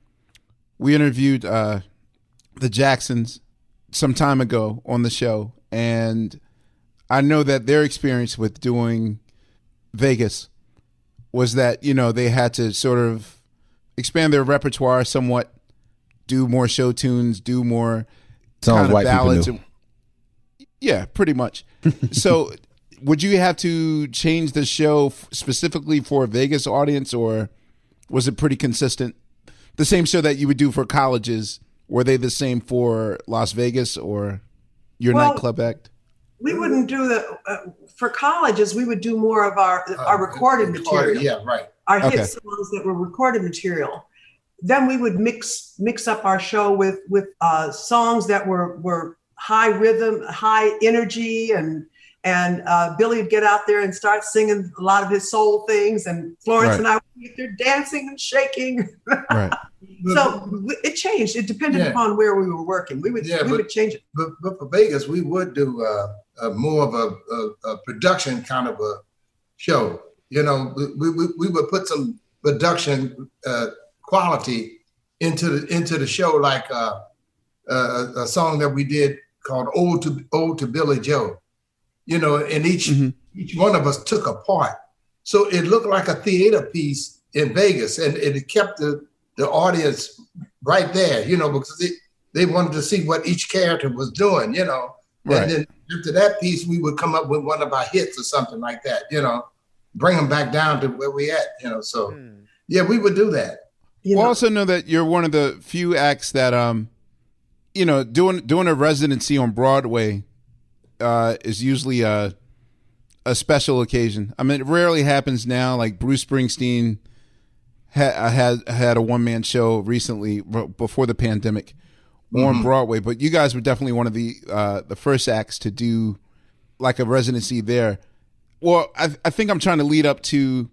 we interviewed uh the Jacksons some time ago on the show, and I know that their experience with doing Vegas was that, you know, they had to sort of expand their repertoire somewhat, do more show tunes, do more Songs kind of white people ballads. knew. Yeah, pretty much. So would you have to change the show f- specifically for a Vegas audience, or was it pretty consistent? The same show that you would do for colleges, were they the same for Las Vegas or your Well, nightclub act? We wouldn't do the uh, for colleges. We would do more of our our recorded Uh, material, Yeah, right. our hit Okay. songs that were recorded material. Then we would mix mix up our show with with uh, songs that were were high rhythm, high energy, and and uh, Billy would get out there and start singing a lot of his soul things, and Florence Right. and I would be there dancing and shaking. Right. So w- it changed. It depended Yeah. upon where we were working. We would Yeah, we but- would change it. But, but for Vegas, we would do uh, uh, more of a, a, a production kind of a show. You know, we, we, we would put some production uh, quality into the into the show, like uh, uh, a song that we did called "Ode to Ode to Billy Joe." You know, and each Mhm. each one of us took a part, So it looked like a theater piece in Vegas, and, and it kept the, the audience right there, you know, because they, they wanted to see what each character was doing, you know. Right. And then after that piece, we would come up with one of our hits or something like that, you know, bring them back down to where we at, you know. So, mm. yeah, we would do that. We we'll also know that you're one of the few acts that, um, you know, doing doing a residency on Broadway uh, is usually a, a special occasion. I mean, it rarely happens now. Like Bruce Springsteen ha- had had a one man show recently before the pandemic on mm-hmm. Broadway, but you guys were definitely one of the uh, the first acts to do like a residency there. Well, I, I think I'm trying to lead up to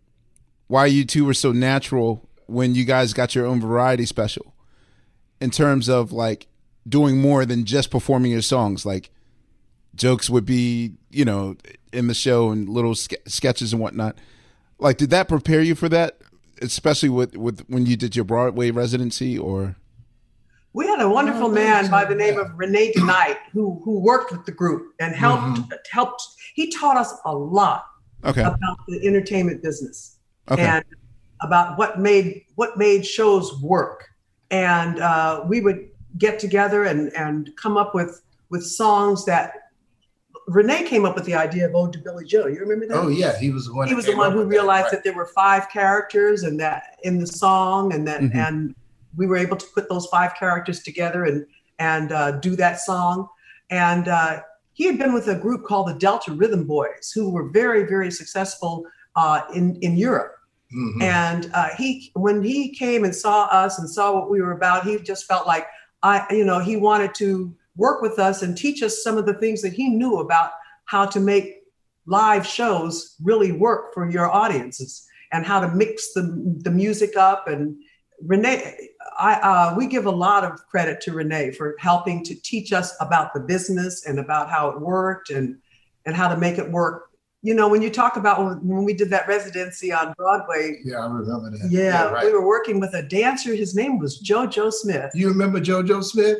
why you two were so natural when you guys got your own variety special in terms of like doing more than just performing your songs. Like jokes would be, you know, in the show and little ske- sketches and whatnot. Like, did that prepare you for that, especially with, with when you did your Broadway residency? Or we had a wonderful man by the name of Renee DeKnight who who worked with the group and helped mm-hmm. helped. He taught us a lot okay. about the entertainment business okay. and about what made what made shows work. And uh, we would get together and and come up with with songs that Renee came up with the idea of Ode to Billie Joe. You remember that? Oh yeah, he was the one. He was the one who realized that, right. that there were five characters and that in the song, and then mm-hmm. and we were able to put those five characters together and and uh, do that song. And uh, he had been with a group called the Delta Rhythm Boys, who were very very successful uh, in in Europe. Mm-hmm. And uh, he when he came and saw us and saw what we were about, he just felt like I you know he wanted to work with us and teach us some of the things that he knew about how to make live shows really work for your audiences and how to mix the, the music up. And Renee, I, uh, we give a lot of credit to Renee for helping to teach us about the business and about how it worked and, and how to make it work. You know, when you talk about when, when we did that residency on Broadway. Yeah, I remember that. Yeah, yeah right. We were working with a dancer. His name was JoJo Smith. You remember JoJo Smith?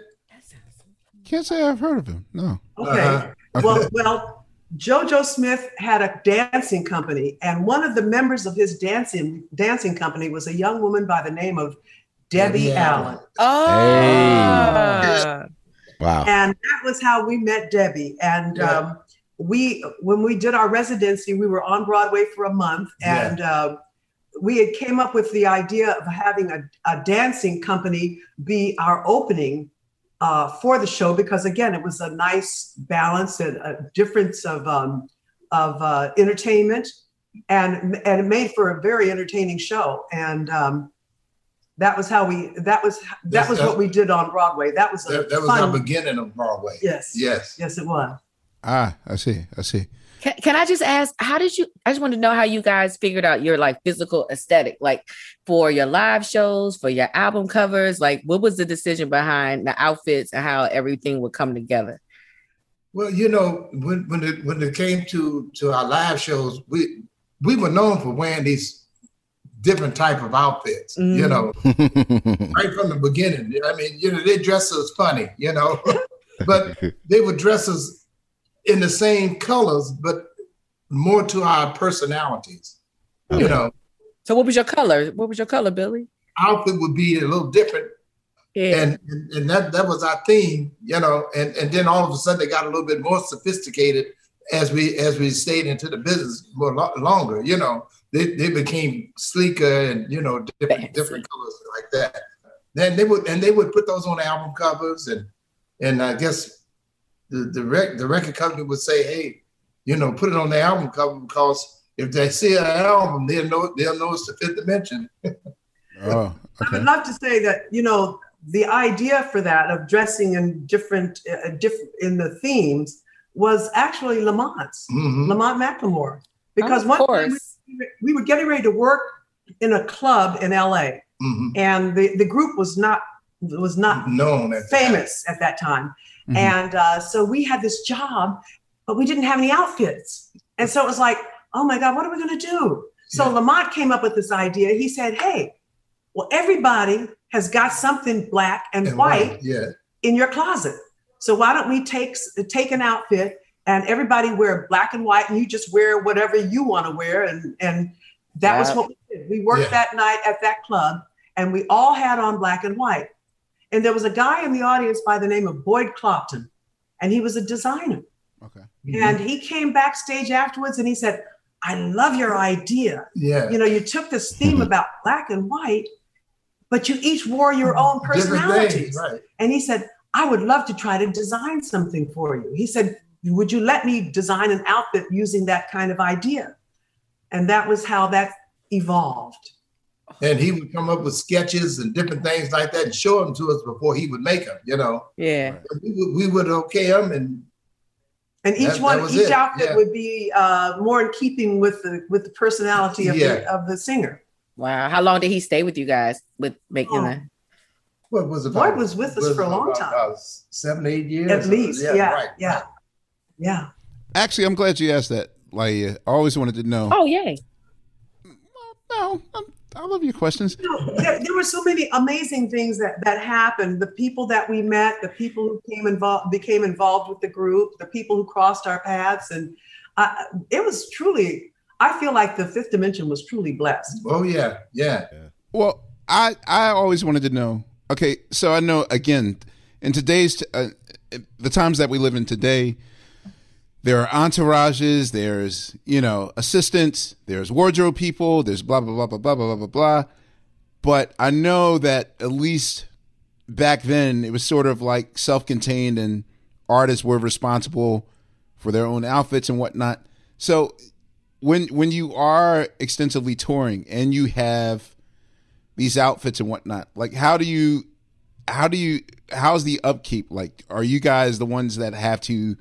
Can't say I've heard of him. No. Okay. Uh-huh. Well, well, JoJo Smith had a dancing company, and one of the members of his dancing dancing company was a young woman by the name of Debbie yeah. Allen. Oh. Hey. Wow. And that was how we met Debbie. And yeah. um, we, when we did our residency, we were on Broadway for a month, and yeah. uh, we had came up with the idea of having a, a dancing company be our opening Uh, for the show, because again, it was a nice balance and a difference of um, of uh, entertainment, and and it made for a very entertaining show. And um, that was how we that was that That's, was what we did on Broadway. That was a that, that was fun, the beginning of Broadway. Yes, yes, yes, it was. Ah, I see, I see. Can, can I just ask, how did you, I just want to know how you guys figured out your like physical aesthetic, like for your live shows, for your album covers, like what was the decision behind the outfits and how everything would come together? Well, you know, when when it, when it came to, to our live shows, we we were known for wearing these different type of outfits, mm. you know, right from the beginning. I mean, you know, they dressed us funny, you know, but they would dress us in the same colors, but more to our personalities, okay. you know. So what was your color? What was your color, Billy? Outfit would be a little different. Yeah. And, and and that that was our theme, you know, and, and then all of a sudden they got a little bit more sophisticated as we as we stayed into the business more lo- longer, you know. They they became sleeker and, you know, different Fancy. different colors like that. Then they would and they would put those on album covers, and and I guess The the, rec, the record company would say, "Hey, you know, put it on the album cover because if they see an album, they'll know they'll know it's the Fifth Dimension." Oh, okay. I would love to say that, you know, the idea for that of dressing in different uh, different in the themes was actually Lamont's, mm-hmm. Lamont McLemore, because oh, one time we, we were getting ready to work in a club in L A, mm-hmm. and the, the group was not was not known at famous at that time. Mm-hmm. And uh, so we had this job, but we didn't have any outfits. And so it was like, oh my God, what are we going to do? So yeah. Lamont came up with this idea. He said, hey, well, everybody has got something black and, and white, white yeah. in your closet. So why don't we take, take an outfit and everybody wear black and white, and you just wear whatever you want to wear. And, and that yeah. was what we did. We worked yeah. that night at that club, and we all had on black and white. And there was a guy in the audience by the name of Boyd Clopton, and he was a designer. Okay. Mm-hmm. And he came backstage afterwards and he said, I love your idea. Yeah. You know, you took this theme about black and white, but you each wore your own personalities. Right. And he said, I would love to try to design something for you. He said, would you let me design an outfit using that kind of idea? And that was how that evolved. And he would come up with sketches and different things like that and show them to us before he would make them, you know? Yeah. We would, we would okay them and And each that, one, that each it. outfit yeah. would be uh, more in keeping with the with the personality of yeah. the of the singer. Wow! How long did he stay with you guys with making oh. that? What was it? Boyd was with us was for a long about, time, about seven, eight years at least. Yeah, yeah, right, yeah, right. yeah. Actually, I'm glad you asked that. Like, I always wanted to know. Oh, yay! No, I'm, I love your questions. You know, there, there were so many amazing things that that happened. The people that we met, the people who came involved, became involved with the group, the people who crossed our paths, and uh, it was truly. I feel like the Fifth Dimension was truly blessed. Oh yeah, yeah. Well, I I always wanted to know. Okay, so I know again in today's uh, the times that we live in today. There are entourages, there's, you know, assistants, there's wardrobe people, there's blah, blah, blah, blah, blah, blah, blah, blah. But I know that at least back then it was sort of like self-contained and artists were responsible for their own outfits and whatnot. So when when you are extensively touring and you have these outfits and whatnot, like how do you, how do you, how's the upkeep? Like, are you guys the ones that have to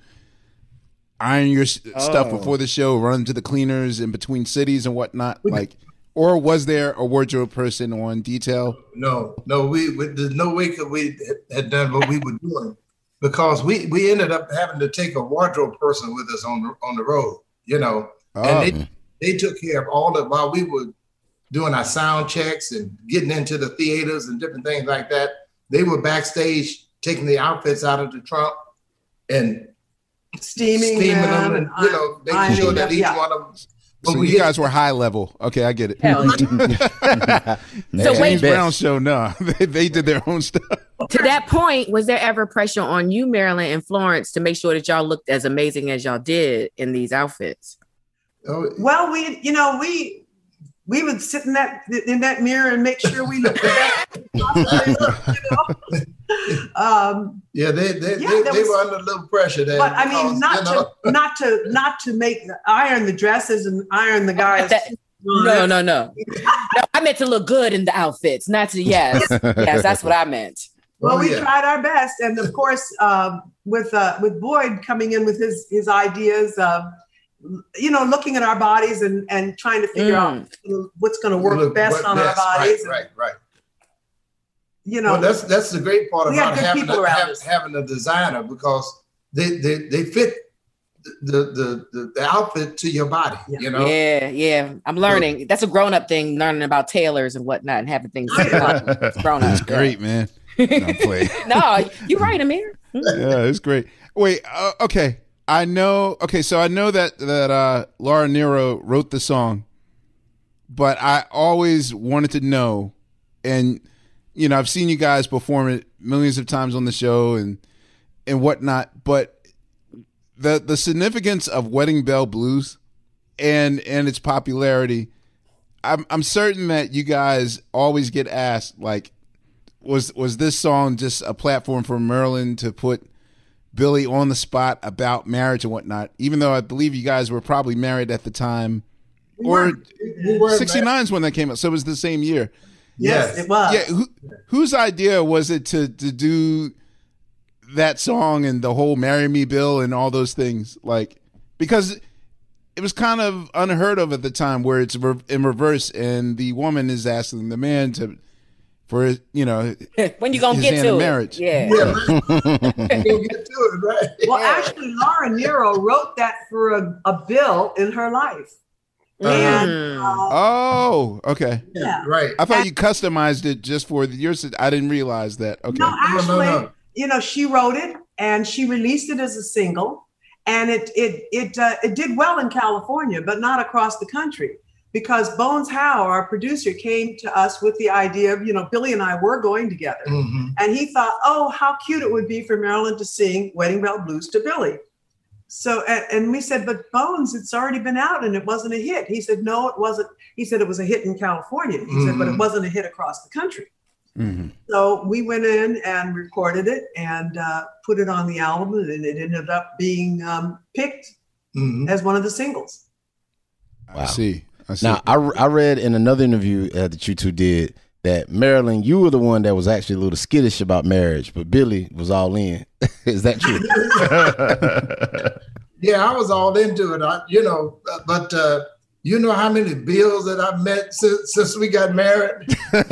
iron your oh. stuff before the show, run to the cleaners in between cities and whatnot, like, or was there a wardrobe person on detail? No, no, we, we there's no way could we had done what we were doing because we we ended up having to take a wardrobe person with us on the on the road, you know, oh. and they they took care of all of while we were doing our sound checks and getting into the theaters and different things like that. They were backstage taking the outfits out of the trunk and Steaming, steaming them, them and, and you know, making sure that each yeah. one of them. So we you guys were high level. Okay, I get it. Hell yeah. So wait, James Brown show, no, they, they did their own stuff. To that point, was there ever pressure on you, Marilyn and Florence, to make sure that y'all looked as amazing as y'all did in these outfits? Oh, well, we, you know, we we would sit in that in that mirror and make sure we looked the best. You know? um, yeah, they they, yeah, they, they was, were under a little pressure there. But I mean, not you know. to not to not to make iron the dresses and iron the guys. That, no, no, no, no. I meant to look good in the outfits, not to yes, yes. That's what I meant. Well, oh, we yeah. tried our best, and of course, uh, with uh, with Boyd coming in with his his ideas. Uh, you know, looking at our bodies and, and trying to figure mm. out what's going to work Look, best on best. our bodies. Right, right, right. You know, well, that's that's the great part about having a, have, us. having a designer because they they, they fit the, the the the outfit to your body. Yeah. You know. Yeah, yeah. I'm learning. Yeah. That's a grown up thing, learning about tailors and whatnot and having things. It's grown up. That's great, man. Don't play. No, you're right, Amir. Yeah, it's great. Wait, uh, okay. I know. Okay, so I know that that uh, Laura Nyro wrote the song, but I always wanted to know, and you know, I've seen you guys perform it millions of times on the show and and whatnot. But the the significance of Wedding Bell Blues and and its popularity, I'm I'm certain that you guys always get asked, like, was was this song just a platform for Marilyn to put Billy on the spot about marriage and whatnot, even though I believe you guys were probably married at the time, or sixty-nine is when that came out. So it was the same year. Yes, it was. Yeah. Who, whose idea was it to, to do that song and the whole Marry Me Bill and all those things? Like, because it was kind of unheard of at the time where it's in reverse and the woman is asking the man to, for, you know, when you gonna get to marriage. It? Yeah. yeah right. You'll get to it, right? Well, actually, Laura Nyro wrote that for a, a bill in her life. Uh, and, uh, oh, okay. Yeah. Right. I thought and, you customized it just for yours. I didn't realize that. Okay. No, actually, no, no, no. you know, she wrote it and she released it as a single. And it it it uh, it did well in California, but not across the country, because Bones Howe, our producer, came to us with the idea of, you know, Billy and I were going together. Mm-hmm. And he thought, oh, how cute it would be for Marilyn to sing Wedding Bell Blues to Billy. So, and, and we said, but Bones, it's already been out and it wasn't a hit. He said, no, it wasn't. He said it was a hit in California. He mm-hmm. said, but it wasn't a hit across the country. Mm-hmm. So we went in and recorded it and uh, put it on the album, and it ended up being um, picked mm-hmm. as one of the singles. Wow. I see. I see. Now, I, I read in another interview uh, that you two did that Marilyn, you were the one that was actually a little skittish about marriage, but Billy was all in. Is that true? Yeah, I was all into it. I, you know, but uh, you know how many bills that I've met since, since we got married?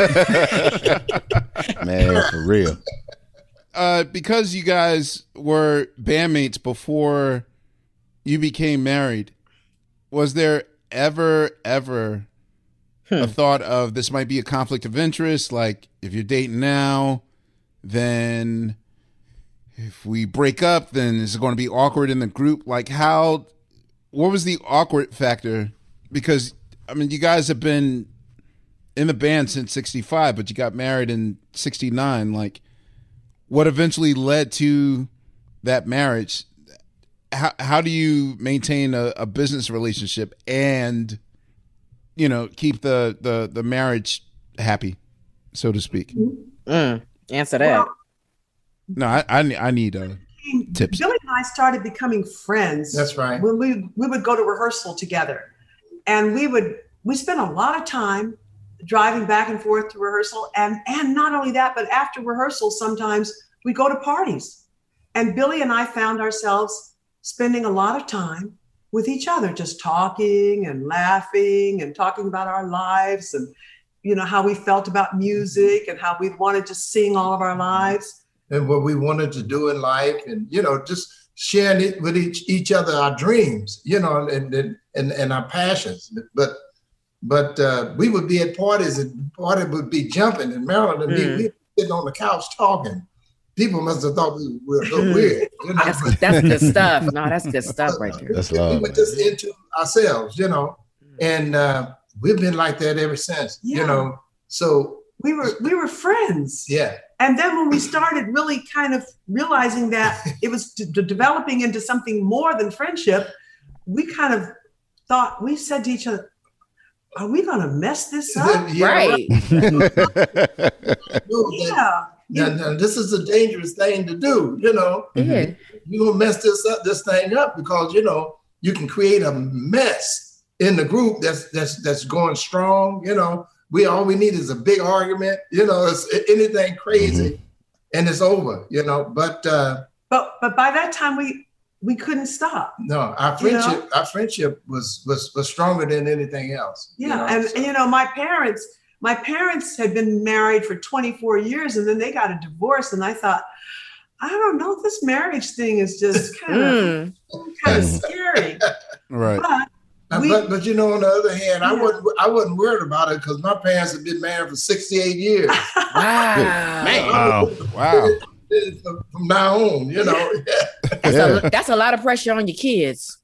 Man, for real. Uh, because you guys were bandmates before you became married, was there ever, ever hmm. a thought of this might be a conflict of interest? Like, if you're dating now, then if we break up, then is it going to be awkward in the group? Like, how, what was the awkward factor? Because, I mean, you guys have been in the band since sixty-five, but you got married in sixty-nine. Like, what eventually led to that marriage? How how do you maintain a, a business relationship and, you know, keep the, the, the marriage happy, so to speak? Mm, answer that. Well, no, I I, I need uh, tips. Billy and I started becoming friends. That's right. When we we would go to rehearsal together, and we would we spent a lot of time driving back and forth to rehearsal, and and not only that, but after rehearsal, sometimes we go to parties, and Billy and I found ourselves spending a lot of time with each other, just talking and laughing and talking about our lives and, you know, how we felt about music and how we wanted to sing all of our lives. And what we wanted to do in life, and, you know, just sharing it with each, each other, our dreams, you know, and, and, and, and our passions. But, but uh, we would be at parties and the party would be jumping, and Marilyn and mm. me, we'd be sitting on the couch talking. People must have thought we were so weird. You know? That's, that's good stuff. No, that's good stuff right there. That's love. We were just into ourselves, you know, and uh, we've been like that ever since, yeah. you know. So we were we were friends. Yeah. And then when we started really kind of realizing that it was d- d- developing into something more than friendship, we kind of thought, we said to each other, are we going to mess this up? Yeah, right. yeah. Now, now, this is a dangerous thing to do, you know. Mm-hmm. You're going to mess this up, this thing up, because, you know, you can create a mess in the group that's that's that's going strong, you know. We all we need is a big argument, you know, it's anything crazy, mm-hmm. and it's over, you know. But uh, but but by that time we we couldn't stop. No, our friendship, you know? our friendship was was was stronger than anything else. Yeah, you know? and, so. and you know, my parents, my parents had been married for twenty-four years, and then they got a divorce, and I thought, I don't know, this marriage thing is just kind of kind of scary, right? But, Uh, we, but but you know, on the other hand, yeah. I wasn't I wasn't worried about it because my parents had been married for sixty-eight years. Wow, man, wow, wow. From now on, you know, that's, yeah. a, that's a lot of pressure on your kids.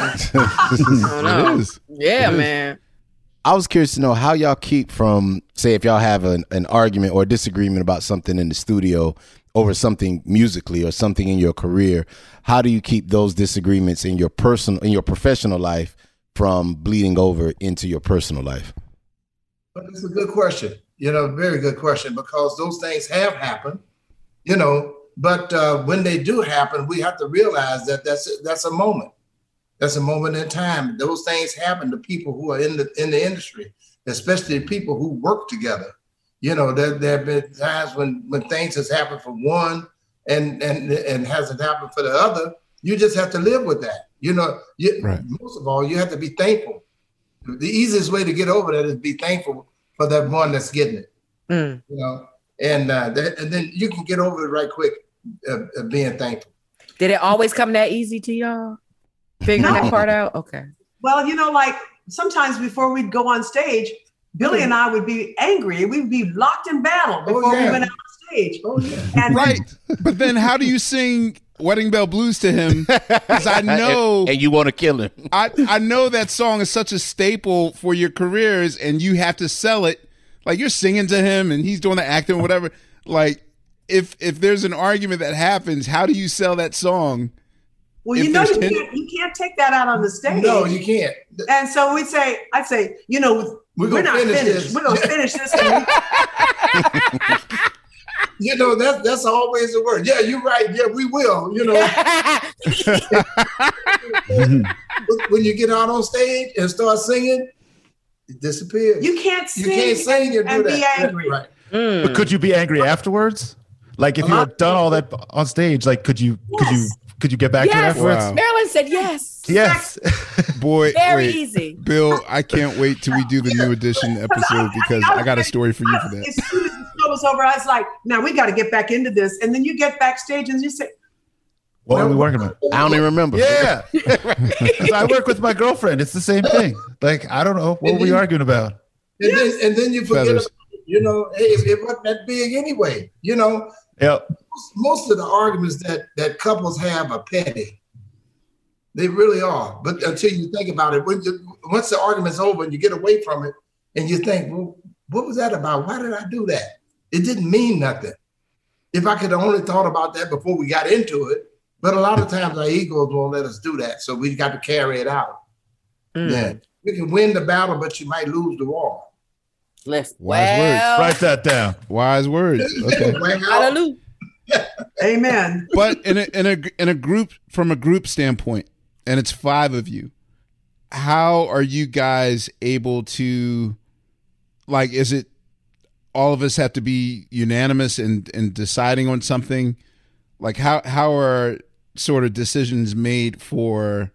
I know. Yeah, man. I was curious to know how y'all keep from, say, if y'all have an, an argument or a disagreement about something in the studio over something musically or something in your career. How do you keep those disagreements in your personal, in your professional life, from bleeding over into your personal life? But it's a good question, you know, very good question, because those things have happened, you know, but uh, when they do happen, we have to realize that that's, that's a moment. That's a moment in time. Those things happen to people who are in the in the industry, especially people who work together. You know, there, there have been times when, when things has happened for one and, and, and hasn't happened for the other. You just have to live with that. You know, you, right. most of all, you have to be thankful. The easiest way to get over that is be thankful for that one that's getting it. Mm. You know, and uh, that, and then you can get over it right quick, uh, uh, being thankful. Did it always come that easy to y'all? Figuring no. that part out? Okay. Well, you know, like sometimes before we'd go on stage, Billy mm. and I would be angry. We'd be locked in battle before oh, yeah. we went out on stage. Oh, yeah. And right. But then how do you sing Wedding Bell Blues to him because I know and, and you want to kill him. I, I know that song is such a staple for your careers, and you have to sell it. Like you're singing to him, and he's doing the acting, or whatever. Like if if there's an argument that happens, how do you sell that song? Well, you know, you can't, you can't take that out on the stage. No, you can't. And so we'd say, I'd say, you know, we're, we're not finished. This. We're gonna finish this. You know, that's that's always the word. Yeah, you're right. Yeah, we will. You know, when you get out on stage and start singing, it disappears. You can't sing. You can't sing and, and do be that. angry. Yeah, right. Mm. But could you be angry afterwards? Like if you had done all that on stage, like could you yes. could you could you get back yes. to it afterwards? Wow. Marilyn said yes. Yes. Boy, very wait. easy. Bill, I can't wait till we do the new edition episode because I, I, I got a story for you for that. As soon as the show was over, I was like, now we got to get back into this. And then you get backstage and you say, what are we working on? I don't even remember. Yeah. I work with my girlfriend. It's the same thing. Like, I don't know. What were we arguing about? And, yes. then, and then you forget, Feathers. about, you know, hey, it, it wasn't that big anyway. You know, yep. most, most of the arguments that, that couples have are petty. They really are. But until you think about it, when you, once the argument's over and you get away from it and you think, well, what was that about? Why did I do that? It didn't mean nothing. If I could have only thought about that before we got into it, but a lot of times our egos won't let us do that. So we got to carry it out. Mm. Yeah. You can win the battle, but you might lose the war. Listen, Wise well, words. Write that down. Wise words. Okay. Hallelujah. Amen. But in a in a in a group from a group standpoint, and it's five of you, how are you guys able to, like, is it all of us have to be unanimous in, in deciding on something? Like how how are sort of decisions made for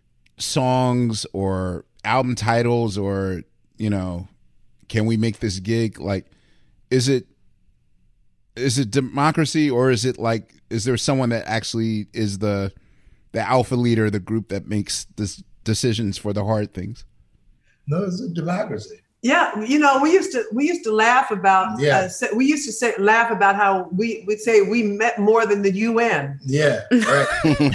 songs or album titles, or, you know, can we make this gig? Like, is it is it democracy, or is it like, is there someone that actually is the the alpha leader of the group that makes this decisions for the hard things? No, it's a democracy. Yeah, you know, we used to we used to laugh about. Yeah. Uh, say, we used to say laugh about how we would say we met more than the U N. Yeah, right.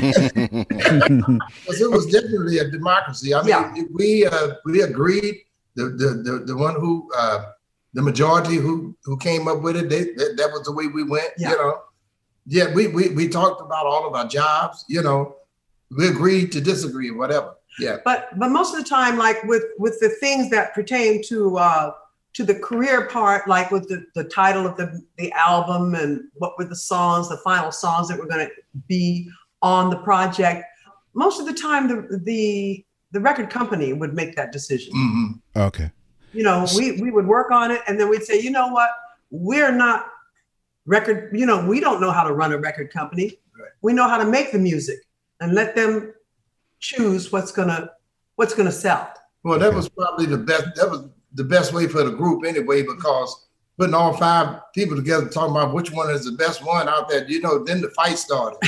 Because it was definitely a democracy. I mean, Yeah. we uh, we agreed. The the the, the one who uh, the majority who who came up with it, they, that, that was the way we went. Yeah. You know, yeah. We we we talked about all of our jobs. You know, we agreed to disagree, whatever. Yeah. But but most of the time, like with with the things that pertain to uh, to the career part, like with the, the title of the, the album and what were the songs, the final songs that were going to be on the project, most of the time the the the record company would make that decision. Mm-hmm. Okay. You know, we we would work on it, and then we'd say, you know what, we're not record. You know, we don't know how to run a record company. Right. We know how to make the music, and let them choose what's gonna what's gonna sell. Well, that was probably the best. That was the best way for the group anyway, because putting all five people together, talking about which one is the best one out there, you know, then the fight started.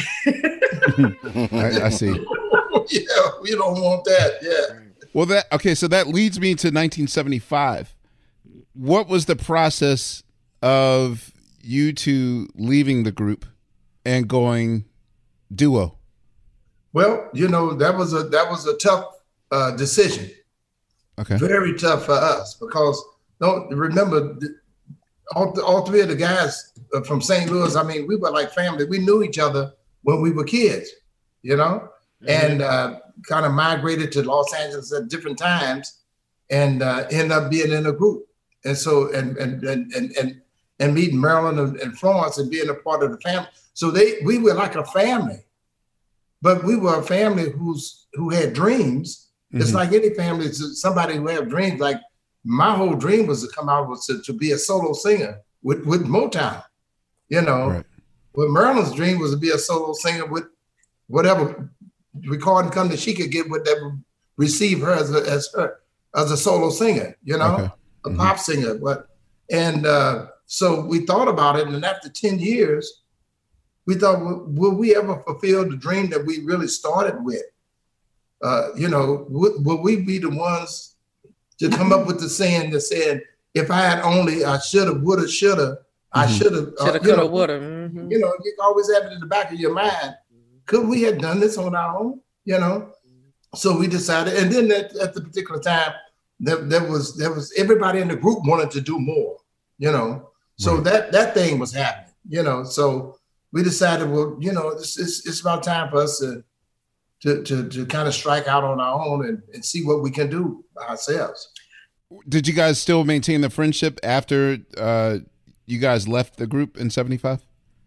I, I see. Yeah, we don't want that. Yeah. Well, that okay. So that leads me to nineteen seventy-five. What was the process of you two leaving the group and going duo? Well, you know, that was a that was a tough uh, decision. Okay. Very tough for us, because don't remember all, all three of the guys from Saint Louis. I mean, we were like family. We knew each other when we were kids, you know, mm-hmm. and uh, kind of migrated to Los Angeles at different times, and uh, ended up being in a group. And so, and and and and and, and meeting Marilyn and, and Florence and being a part of the family. So they we were like a family. But we were a family who's who had dreams. Mm-hmm. It's like any family, it's somebody who have dreams. Like my whole dream was to come out was to, to be a solo singer with, with Motown, you know. Right. But Marilyn's dream was to be a solo singer with whatever recording company she could get with that would receive her as a as her as a solo singer, you know, okay. a mm-hmm. pop singer. But and uh, so we thought about it, and after ten years. We thought, will we ever fulfill the dream that we really started with? Uh, you know, would, will we be the ones to come up with the saying that said, if I had only, I shoulda, woulda, shoulda, mm-hmm. I shoulda. Shoulda, uh, coulda, know, woulda. Mm-hmm. You know, you always have it in the back of your mind. could we have done this on our own? You know, so we decided, and then at, at the particular time, there, there was there was everybody in the group wanted to do more. You know, so right. that that thing was happening. You know, so we decided, well, you know, it's it's, it's about time for us to to to, to kind of strike out on our own and, and see what we can do ourselves. Did you guys still maintain the friendship after uh, you guys left the group in seventy-five?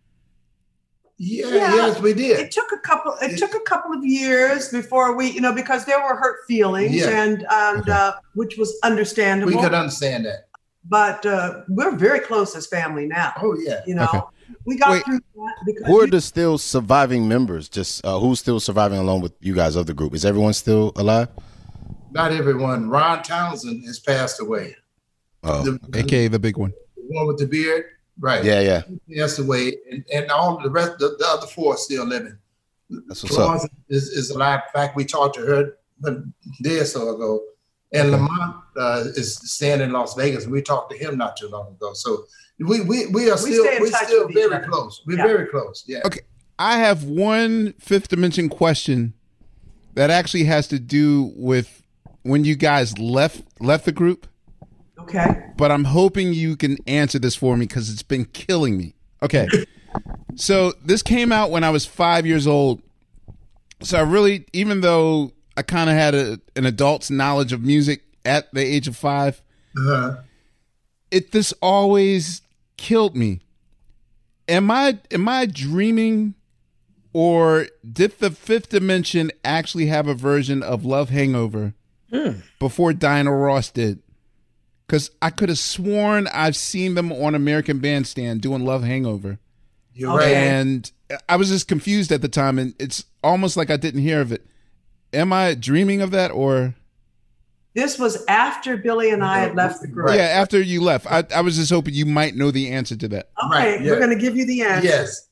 Yeah, yeah, yes, we did. It took a couple. It, it took a couple of years before we, you know, because there were hurt feelings, yeah. and and okay. uh, which was understandable. We could understand that. But uh, we're very close as family now. Oh yeah, you know, okay. we got Wait, through that. Because who are we, the still surviving members? Just uh, who's still surviving along with you guys of the group? Is everyone still alive? Not everyone. Ron Townsend has passed away. Oh, the, A K A the big one. The one with the beard. Right. Yeah, yeah. He passed away, and, and all the rest, the, the other four are still living. That's what's Florence up. Is, is alive. In fact, we talked to her a day or so ago, and okay. Lamont uh, is staying in Las Vegas. We talked to him not too long ago. So we we we are we still we're still very other. close. We're yeah. very close. Yeah. Okay. I have one Fifth Dimension question that actually has to do with when you guys left left the group. Okay. But I'm hoping you can answer this for me because it's been killing me. Okay. So this came out when I was five years old. So I really, even though I kind of had a, an adult's knowledge of music at the age of five, uh-huh. it this always killed me. Am I am I dreaming, or did the Fifth Dimension actually have a version of Love Hangover mm. before Diana Ross did? Because I could have sworn I've seen them on American Bandstand doing Love Hangover. You're right. And I was just confused at the time, and it's almost like I didn't hear of it. Am I dreaming of that, or? This was after Billy and I had left the group. Yeah, after you left. I, I was just hoping you might know the answer to that. Okay, right, yeah. We're going to give you the answer. Yes.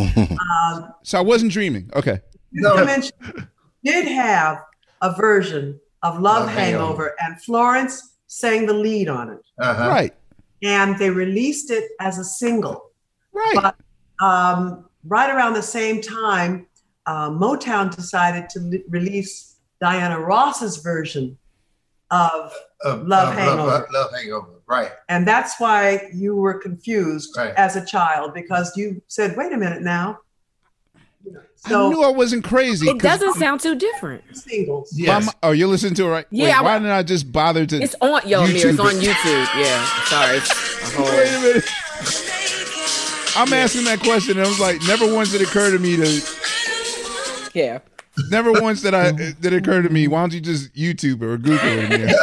um, so I wasn't dreaming. Okay. No. Dimension did have a version of Love, Love Hangover, Hangover, and Florence sang the lead on it. Uh-huh. Right. And they released it as a single. Right. But um, right around the same time, uh, Motown decided to li- release Diana Ross's version of uh, Love uh, Hangover. Love, Love Hangover, right. And that's why you were confused right. as a child, because you said, wait a minute now. So, I knew I wasn't crazy. It doesn't sound too different. Singles. Yes. My, oh, you're listening to it right? Yeah. Wait, why didn't I just bother to? It's on, yo, Amir, it's on YouTube. Yeah. Sorry. Whole... Wait a minute. I'm yeah. asking that question, and I was like, never once did it occur to me to. Yeah. Never once did I did it occur to me. Why don't you just YouTube it or Google it? Amir?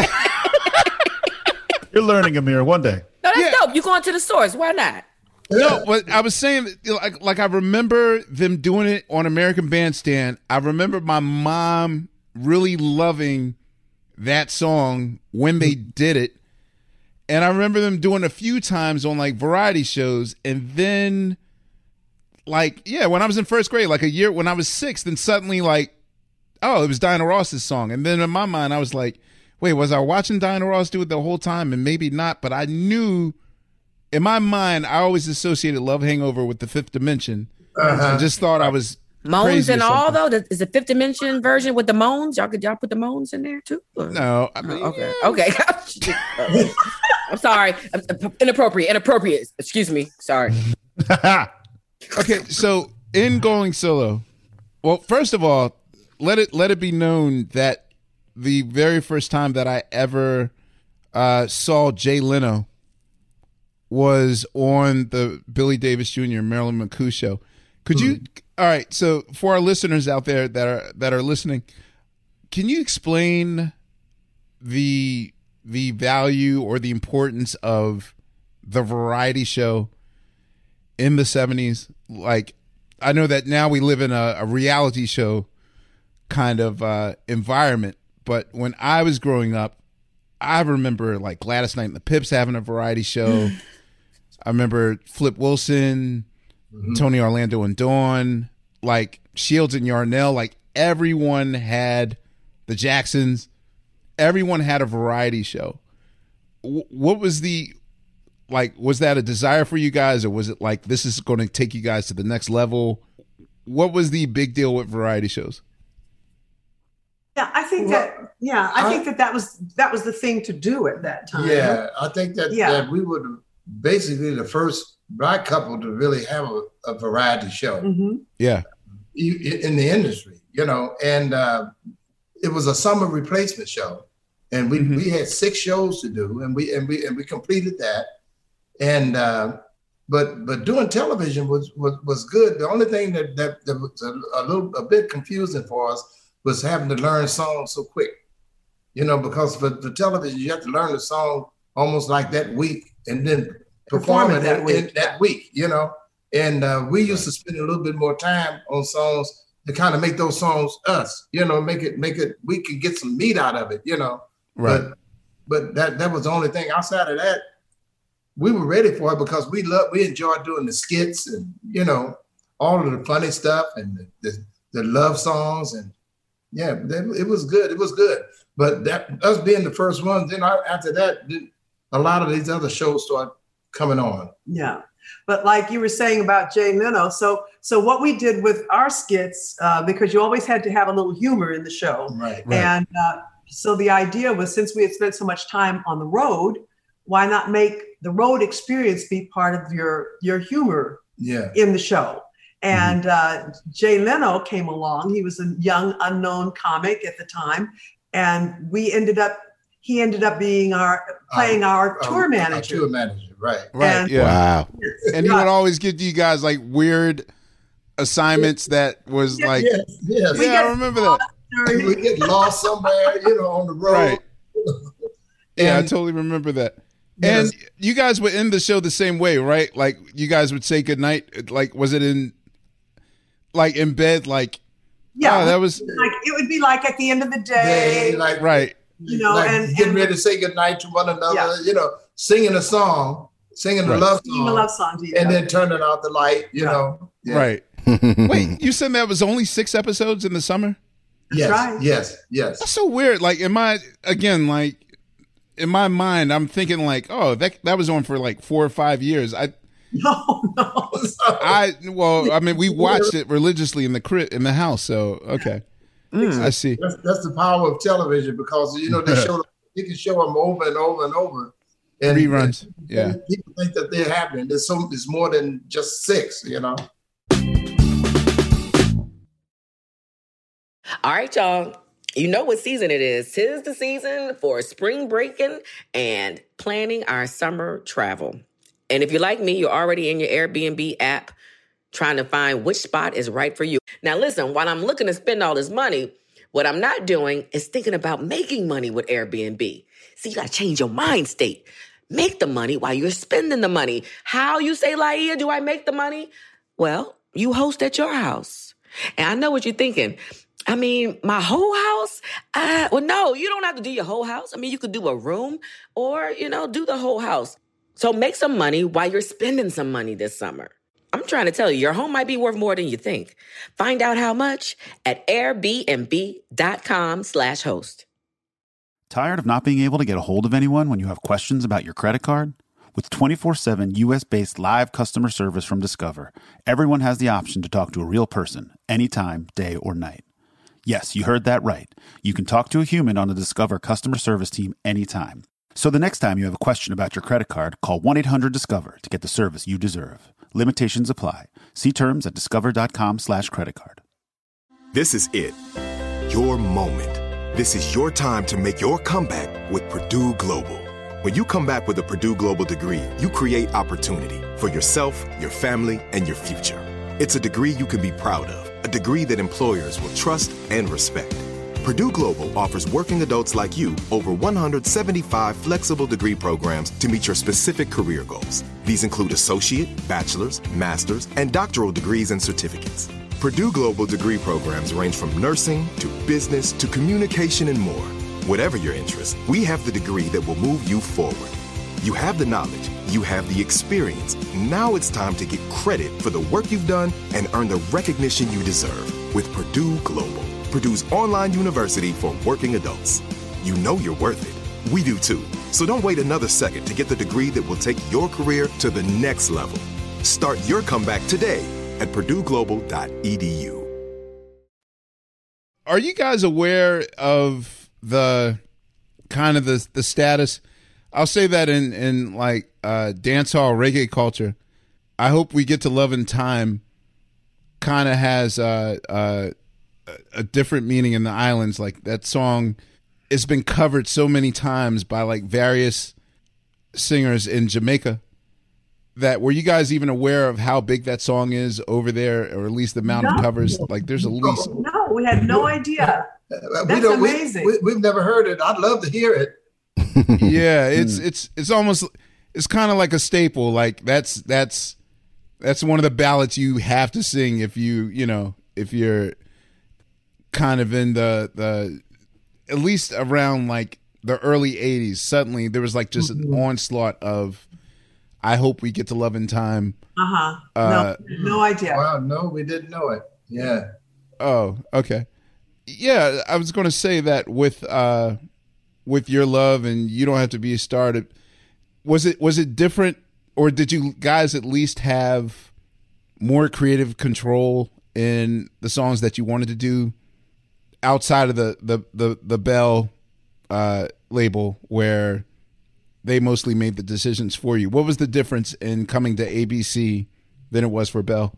You're learning, Amir, one day. No, that's yeah. dope. You going to the source? Why not? No, but I was saying, like, like I remember them doing it on American Bandstand. I remember my mom really loving that song when they did it. And I remember them doing it a few times on, like, variety shows. And then, like, yeah, when I was in first grade, like a year, when I was six, then suddenly, like, oh, it was Diana Ross's song. And then in my mind, I was like, wait, was I watching Diana Ross do it the whole time? And maybe not, but I knew... In my mind, I always associated Love Hangover with the Fifth Dimension. Uh-huh. I just thought I was moans and all though. Is the Fifth Dimension version with the moans? Y'all could y'all put the moans in there too? Or? No, I mean, oh, okay, okay. I'm sorry, inappropriate, inappropriate. Excuse me, sorry. Okay, so in going solo, well, first of all, let it let it be known that the very first time that I ever uh, saw Jay Leno was on the Billy Davis Junior Marilyn McCoo show. Could you? All right. So for our listeners out there that are that are listening, can you explain the the value or the importance of the variety show in the seventies? Like, I know that now we live in a, a reality show kind of uh, environment, but when I was growing up, I remember like Gladys Knight and the Pips having a variety show. I remember Flip Wilson, mm-hmm. Tony Orlando and Dawn, like Shields and Yarnell, like everyone had the Jacksons. Everyone had a variety show. W- what was the, like, was that a desire for you guys, or was it like, this is going to take you guys to the next level? what was the big deal with variety shows? Yeah, I think well, that. Yeah, I, I think that that was that was the thing to do at that time. Yeah, I think that, yeah. that we were basically the first Black couple to really have a, a variety show. Mm-hmm. Yeah, in the industry, you know, and uh, it was a summer replacement show, and we, mm-hmm. we had six shows to do, and we and we and we completed that, and uh, but but doing television was was was good. The only thing that that, that was a, a little a bit confusing for us was having to learn songs so quick, you know, because for the television, you have to learn the song almost like that week and then perform, perform it that, in, week. In that week, you know. And uh, we used to spend a little bit more time on songs to kind of make those songs us, you know, make it, make it, we could get some meat out of it, you know. Right. But, but that, that was the only thing. Outside of that, we were ready for it because we love, we enjoyed doing the skits and, you know, all of the funny stuff and the, the, the love songs and, yeah, it was good. It was good. But that us being the first ones, then after that, a lot of these other shows started coming on. Yeah. But like you were saying about Jay Leno, so so what we did with our skits, uh, because you always had to have a little humor in the show. Right. right. And uh, so the idea was, since we had spent so much time on the road, why not make the road experience be part of your, your humor yeah. in the show? And uh, Jay Leno came along. He was a young, unknown comic at the time. And we ended up, he ended up being our, playing uh, our tour uh, manager. Our tour manager, right. Right, and, yeah. Wow. And he would always give you guys like weird assignments that was like, yes, yes. yeah, I remember that. We get lost somewhere, you know, on the road. Right. Yeah, I totally remember that. Yes. And you guys would end the show the same way, right? Like you guys would say goodnight. Like, was it in, like in bed? Like, yeah, oh, that was like, it would be like at the end of the day, they, like, right. You know, like and getting and, ready to say goodnight to one another, yeah. you know, singing a song, singing right. a love singing song, a love song to you, and then turning out the light, you yeah. know. Yeah. Right. Wait, you said that was only six episodes in the summer? Yes, right. yes, yes. That's so weird. Like, in my, again, like, in my mind, I'm thinking like, oh, that that was on for like four or five years. I No, no. I well, I mean, we watched it religiously in the crib in the house. So okay, mm. I see. That's, that's the power of television, because you know they show you can show them over and over and over. And reruns. And yeah, people think that they're happening. There's so it's more than just six. You know. All right, y'all. You know what season it is. 'Tis the season for spring breaking and planning our summer travel. And if you're like me, you're already in your Airbnb app trying to find which spot is right for you. Now, listen, while I'm looking to spend all this money, what I'm not doing is thinking about making money with Airbnb. See, you got to change your mind state. Make the money while you're spending the money. How, you say, Laia, do I make the money? Well, you host at your house. And I know what you're thinking. I mean, my whole house? Uh, well, no, you don't have to do your whole house. I mean, you could do a room or, you know, do the whole house. So make some money while you're spending some money this summer. I'm trying to tell you, your home might be worth more than you think. Find out how much at airbnb.com slash host. Tired of not being able to get a hold of anyone when you have questions about your credit card? With twenty-four seven U S-based live customer service from Discover, everyone has the option to talk to a real person anytime, day or night. Yes, you heard that right. You can talk to a human on the Discover customer service team anytime. So the next time you have a question about your credit card, call one eight hundred discover to get the service you deserve. Limitations apply. See terms at discover.com slash credit card. This is it. Your moment. This is your time to make your comeback with Purdue Global. When you come back with a Purdue Global degree, you create opportunity for yourself, your family, and your future. It's a degree you can be proud of, a degree that employers will trust and respect. Purdue Global offers working adults like you over one hundred seventy-five flexible degree programs to meet your specific career goals. These include associate, bachelor's, master's, and doctoral degrees and certificates. Purdue Global degree programs range from nursing to business to communication and more. Whatever your interest, we have the degree that will move you forward. You have the knowledge, you have the experience. Now it's time to get credit for the work you've done and earn the recognition you deserve with Purdue Global, Purdue's online university for working adults. You know you're worth it. We do too. So don't wait another second to get the degree that will take your career to the next level. Start your comeback today at purdue global dot e d u. Are you guys aware of the kind of the the status? I'll say that in in like uh, dancehall reggae culture, I Hope We Get to Love in Time kind of has uh, uh, a different meaning in the islands. Like that song has been covered so many times by like various singers in Jamaica. That were you guys even aware of how big that song is over there, or at least the amount no. of covers? Like, there's at least no, we had no idea. That's we don't, amazing. We, we, we've never heard it. I'd love to hear it. Yeah, it's it's it's almost it's kind of like a staple. Like that's that's that's one of the ballads you have to sing if you you know if you're kind of in the the at least around like the early eighties. Suddenly there was like just an onslaught of I Hope We Get to Love in Time. Uh-huh. Uh no, no idea. Wow, no, we didn't know it. Yeah. Oh, okay. Yeah, I was going to say that with uh, with Your Love and You Don't Have to Be a Star. To, was it was it different, or did you guys at least have more creative control in the songs that you wanted to do outside of the the the, the Bell uh, label, where they mostly made the decisions for you? What was the difference in coming to A B C than it was for Bell?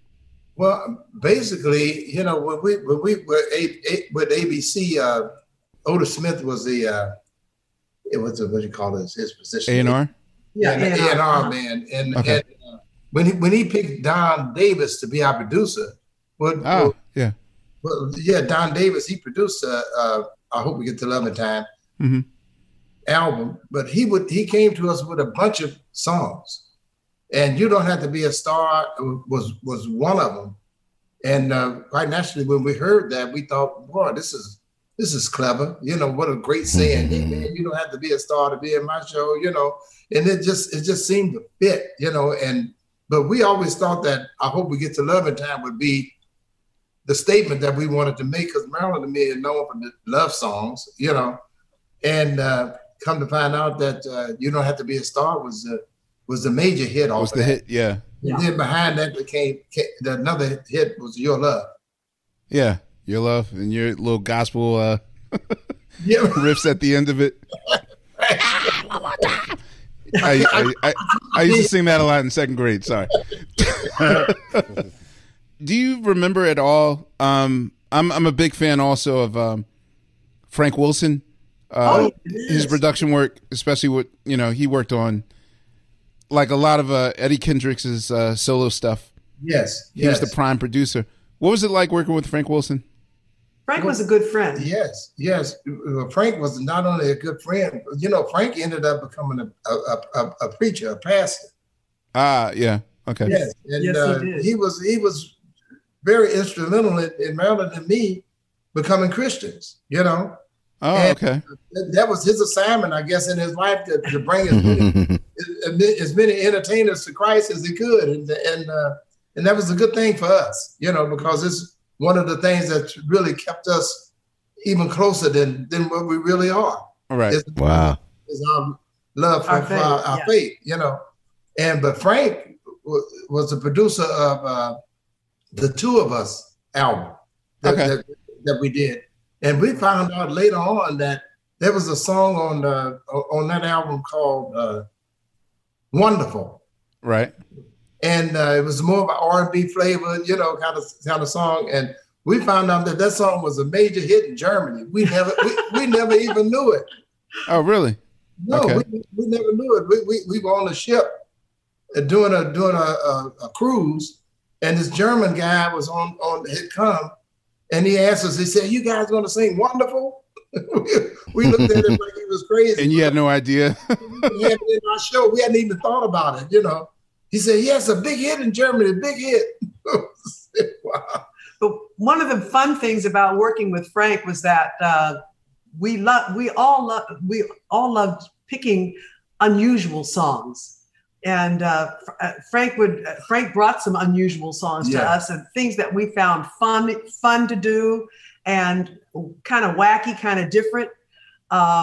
Well, basically, you know, when we when we were a, a, with A B C, uh, Otis Smith was the uh, it was a, what do you call this his position? A and R. Yeah, A and R man, and, okay. and uh, when he when he picked Don Davis to be our producer, well, oh well, yeah, well, yeah, Don Davis, he produced uh, uh, I Hope We Get to Love in Time. Mm-hmm. album, but he would he came to us with a bunch of songs, and You Don't Have to Be a Star was was one of them. And uh, quite naturally, when we heard that, we thought, boy, this is this is clever. You know, what a great saying. Hey, man, you don't have to be a star to be in my show. You know, and it just it just seemed to fit. You know, and but we always thought that I Hope We Get to Love in Time would be the statement that we wanted to make, because Marilyn and me is known for the love songs. You know, and uh, come to find out that uh, You Don't Have to Be a Star was a was a major hit. Was the hit, yeah. And yeah. then behind that became, came another hit was Your Love. Yeah, Your Love and your little gospel uh, yeah. riffs at the end of it. I, I, I, I used to sing that a lot in second grade. Sorry. Do you remember at all? Um, I'm I'm a big fan also of um, Frank Wilson. Uh, oh, his production work, especially what you know, he worked on like a lot of uh, Eddie Kendricks's uh, solo stuff. Yes, he yes. was the prime producer. What was it like working with Frank Wilson? Frank was a good friend. Yes, yes. Frank was not only a good friend, you know, Frank ended up becoming a a, a, a preacher, a pastor. Ah, yeah, okay. Yes, and yes, uh, he, did. he was he was very instrumental in, in Marilyn and me becoming Christians. You know. Oh, and okay. That was his assignment, I guess, in his life to, to bring as many, as many entertainers to Christ as he could, and and uh, and that was a good thing for us, you know, because it's one of the things that really kept us even closer than than what we really are. All right. Is, wow. Is our love for our our, faith, our, our yeah. faith, you know, and but Frank w- was the producer of uh, the Two of Us album that, okay. that, that we did. And we found out later on that there was a song on uh, on that album called uh, "Wonderful," right? And uh, it was more of an R and B flavor, you know, kind of kind of song. And we found out that that song was a major hit in Germany. We never we, we never even knew it. Oh, really? No, okay. we, we never knew it. We, we we were on a ship uh, doing a doing a, a, a cruise, and this German guy was on on had come. And he asked us, he said, "You guys going to sing Wonderful?" We looked at him like he was crazy. And you had no idea? We had it in our show. We hadn't even thought about it, you know. He said, "Yes, a big hit in Germany, a big hit." Wow. But one of the fun things about working with Frank was that uh, we love, we all love, we all loved picking unusual songs. And uh, Frank would uh, Frank brought some unusual songs yeah. to us, and things that we found fun fun to do, and kind of wacky, kind of different. Um,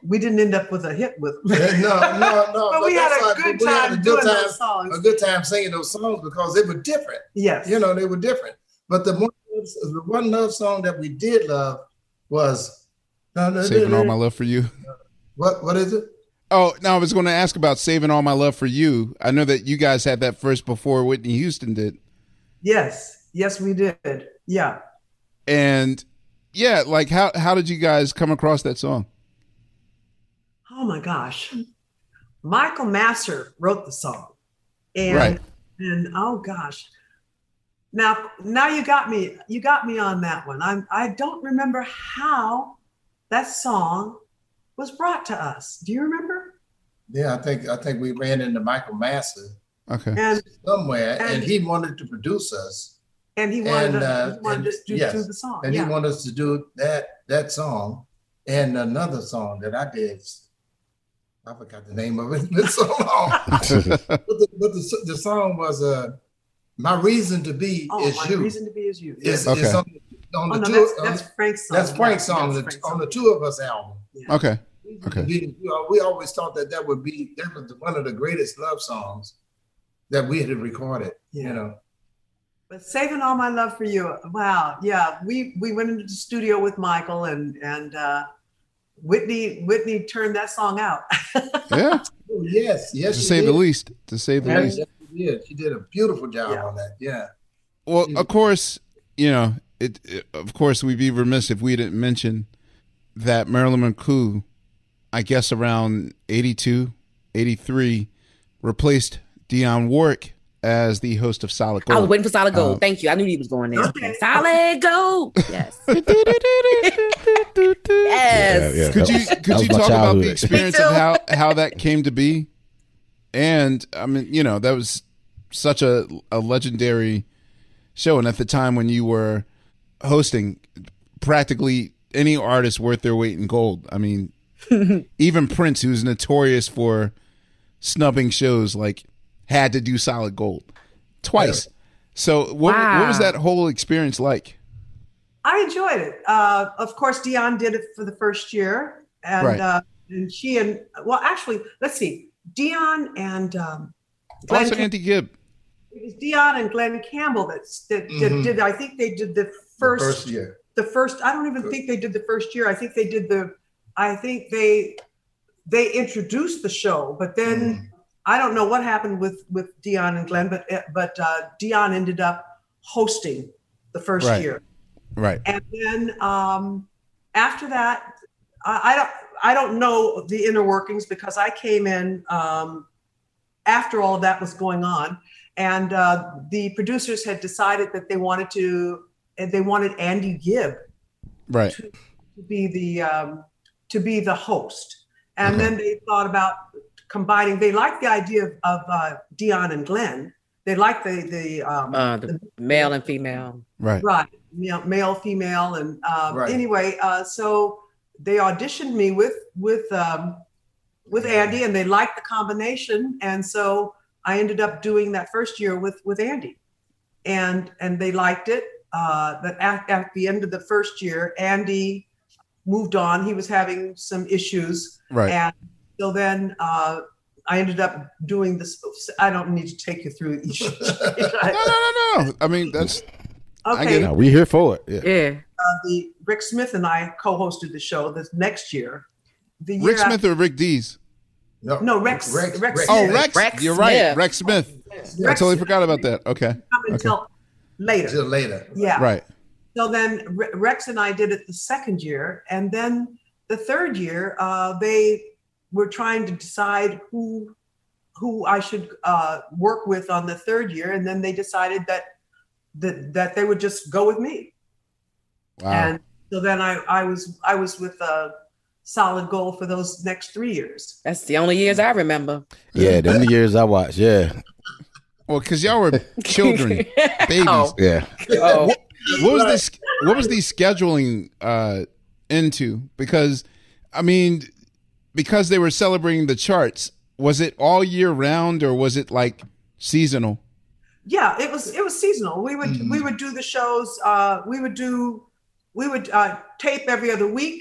we didn't end up with a hit with. no, no, no. but, but we had a good time a doing time, those songs. A good time singing those songs because they were different. Yes, you know they were different. But the one, the one love song that we did love was "Saving All My Love for You." What what is it? Oh no, I was going to ask about "Saving All My Love for You." I know that you guys had that first before Whitney Houston did. Yes, yes, we did. Yeah, and yeah, like how how did you guys come across that song? Oh my gosh. Michael Masser wrote the song. And right. and oh gosh. Now now you got me you got me on that one. I'm I don't remember how that song was brought to us. Do you remember? Yeah, I think I think we ran into Michael Masser. Okay. And somewhere and, and he wanted to produce us. And he wanted, and, us, uh, he wanted and, us to yes, do the song. And yeah. he wanted us to do that that song and another song that I did. I forgot the name of it. It's been so long. but the, but the, the song was uh, "My Reason to Be oh, Is my You." My Reason to Be Is You. Is, okay. is on, on oh, the no, two, that's, on, that's Frank's song. That's Frank's yeah, song, that's the, Frank's on song. the Two of Us album. Yeah. Okay. Okay. We, we always thought that that would be that was one of the greatest love songs that we had recorded. Yeah. You know. But "Saving All My Love for You," wow, yeah, we we went into the studio with Michael and and uh, Whitney Whitney turned that song out. Yeah. Oh, yes, yes. To say did. the least. To say the yes, least. Yes, she did. She did a beautiful job yeah. on that. Yeah. Well, of course, you know, it, it. Of course, we'd be remiss if we didn't mention that Marilyn McCoo, I guess around eighty-two, eighty-three, replaced Dionne Warwick as the host of Solid Gold. I was waiting for Solid Gold. Uh, Thank you. I knew he was going there. Okay. Solid Gold. Yes. Yes. Yeah, yeah. Could That you was- could that was you my talk about childhood. the experience of how how that came to be? And I mean, you know, that was such a a legendary show, and at the time when you were hosting, practically any artist worth their weight in gold. I mean, even Prince, who's notorious for snubbing shows, like had to do Solid Gold twice. Yeah. So what, wow. what was that whole experience like? I enjoyed it. Uh, of course, Dionne did it for the first year, and right. uh, and she and well, actually, let's see, Dionne and um, Glenn also Cam- Andy Gibb. It was Dionne and Glenn Campbell that, that mm-hmm. did, did. I think they did the first, the first year. The first. I don't even think they did the first year. I think they did the. I think they they introduced the show, but then. Mm. I don't know what happened with, with Dionne and Glenn, but but uh, Dionne ended up hosting the first right. year, right? And then um, after that, I, I don't I don't know the inner workings because I came in um, after all of that was going on, and uh, the producers had decided that they wanted to they wanted Andy Gibb, right, to, to be the um, to be the host, and okay. then they thought about. Combining, they liked the idea of, of uh, Dionne and Glenn. They liked the the, um, uh, the, the male and female, right? Right, you know, male, female, and um, right. anyway, uh, so they auditioned me with with um, with Andy, and they liked the combination, and so I ended up doing that first year with with Andy, and and they liked it. Uh, but at, at the end of the first year, Andy moved on. He was having some issues, right? And so then uh, I ended up doing this. I don't need to take you through each. no, no, no, no. I mean, that's okay. No, we're here for it. Yeah. yeah. Uh, the Rick Smith and I co-hosted the show this next year. The year Rick Smith after, or Rick Dees? No, no Rex. Rex. Rex, Rex oh, Smith. Rex. Rex You're Smith. right. Rex Smith. Rex I totally Smith. forgot about that. Okay. Come until okay. later. Until later. Yeah. Right. So then Rex and I did it the second year, and then the third year, uh, they. We're trying to decide who who I should uh, work with on the third year, and then they decided that that that they would just go with me. Wow! And so then I I was I was with a Solid Gold for those next three years. That's the only years I remember. Yeah, them the years I watched. Yeah. Well, because y'all were children, babies. Oh. Yeah. Oh. What, what was this? What was the scheduling uh, into? Because I mean. Because they were celebrating the charts, was it all year round or was it like seasonal? Yeah, it was. It was seasonal. We would mm-hmm. we would do the shows. Uh, we would do we would uh, tape every other week,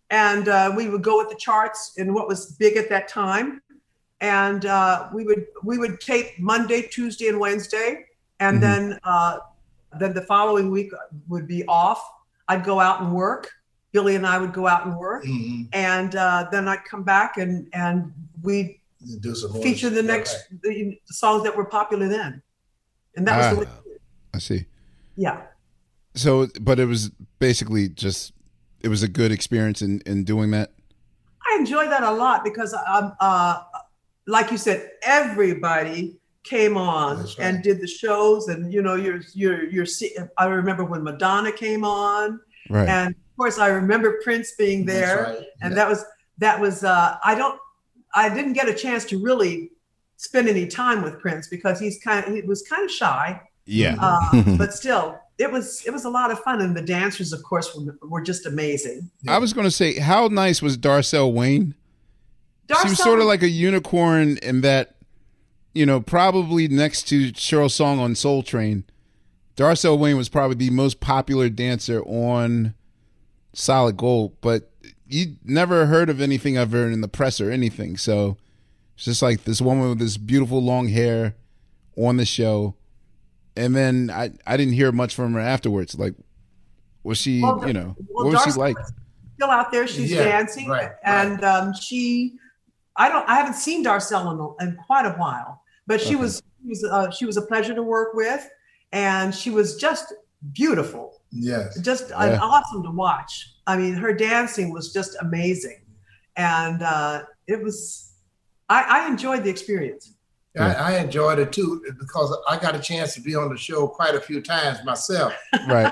and uh, we would go with the charts and what was big at that time. And uh, we would we would tape Monday, Tuesday, and Wednesday, and mm-hmm. then uh, then the following week would be off. I'd go out and work. Billy and I would go out and work, mm-hmm. and uh, then I'd come back and and we'd do some feature the next right. the, the songs that were popular then, and that ah, was the way. I see. Yeah. So, but it was basically just it was a good experience in in doing that. I enjoyed that a lot because um uh. like you said, everybody came on right. and did the shows, and you know, you're you're you're. I remember when Madonna came on, right. and of course, I remember Prince being there, right. and yeah. that was that was. Uh, I don't, I didn't get a chance to really spend any time with Prince because he's kind of he was kind of shy. Yeah, uh, but still, it was it was a lot of fun, and the dancers, of course, were, were just amazing. Yeah. I was going to say, how nice was Darcel Wayne? Darcel, she was sort of like a unicorn in that, you know, probably next to Cheryl Song on Soul Train, Darcel Wayne was probably the most popular dancer on Solid Gold, but you never heard of anything of her in the press or anything. So it's just like this woman with this beautiful long hair on the show. And then I, I didn't hear much from her afterwards. Like, was she, well, you know, well, what was Darcel she like? Still out there. She's yeah, dancing. Right, and right. Um, she... I don't. I haven't seen Darcel in, in quite a while, but she okay. was she was, uh, she was a pleasure to work with, and she was just beautiful. Yes, just yeah. an awesome to watch. I mean, her dancing was just amazing, and uh, it was. I, I enjoyed the experience. I, I enjoyed it too because I got a chance to be on the show quite a few times myself. Right.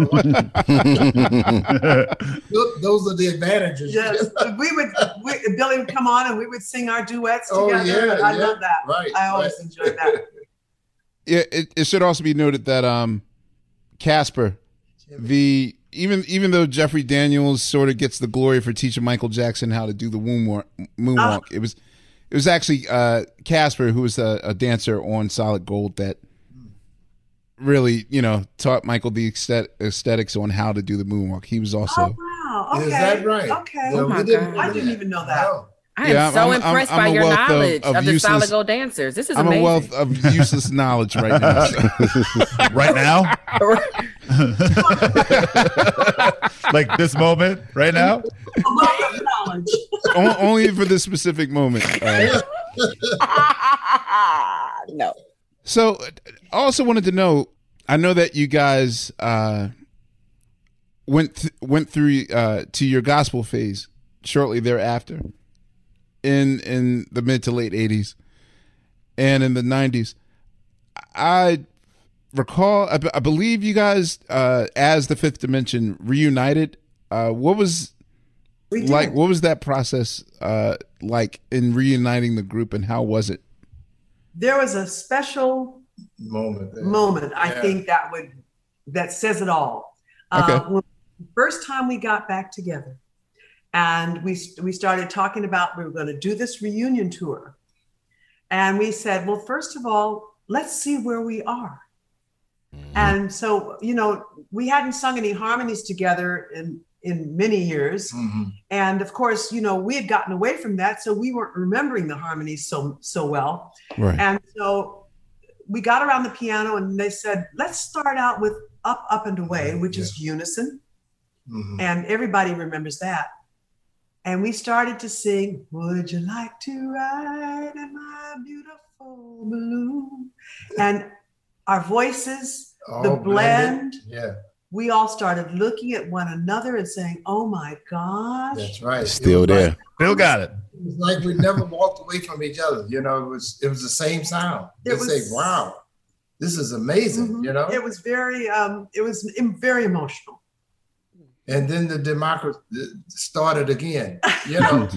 Those are the advantages. Yes, we would. We, Billy would come on and we would sing our duets together. Oh yeah, I yeah. love that. Right. I always right. enjoyed that. Yeah, it, it should also be noted that um, Casper, the even even though Jeffrey Daniels sort of gets the glory for teaching Michael Jackson how to do the moonwalk, moonwalk oh. it was. It was actually uh, Casper, who was a, a dancer on Solid Gold, that really, you know, taught Michael the aesthetics on how to do the moonwalk. He was also. Oh, wow. Okay. Is that right? Okay. Yeah, oh, my didn't, God. I didn't even know that. No. I am yeah, so I'm, impressed I'm, I'm by your knowledge of, of, of the useless, Solid Gold dancers. This is I'm amazing. a wealth of useless knowledge right now. Right now? Like this moment? Right now? A wealth of knowledge. Only for this specific moment. Uh, no. So I also wanted to know, I know that you guys uh, went th- went through uh, to your gospel phase shortly thereafter in in the mid to late eighties and in the nineties. I recall, I, b- I believe you guys, uh, as the Fifth Dimension, reunited. Uh, what was like? What was that process uh, like in reuniting the group, and how was it? There was a special moment. There. Moment, I yeah. think that would that says it all. Okay. Uh, when the first time we got back together, and we we started talking about we were going to do this reunion tour, and we said, well, first of all, let's see where we are. Mm-hmm. And so, you know, we hadn't sung any harmonies together in in many years. Mm-hmm. And of course, you know, we had gotten away from that. So we weren't remembering the harmonies so, so well. Right. And so we got around the piano and they said, let's start out with Up, Up and Away, which yeah. is unison. Mm-hmm. And everybody remembers that. And we started to sing, would you like to ride in my beautiful balloon? And our voices, all the blend, yeah. we all started looking at one another and saying, oh my gosh. That's right. Still there. Like, Still got it. It was like we never walked away from each other. You know, it was it was the same sound. They say, wow, this is amazing, mm-hmm. you know? It was very, um, it was very emotional. And then the democracy started again, you know.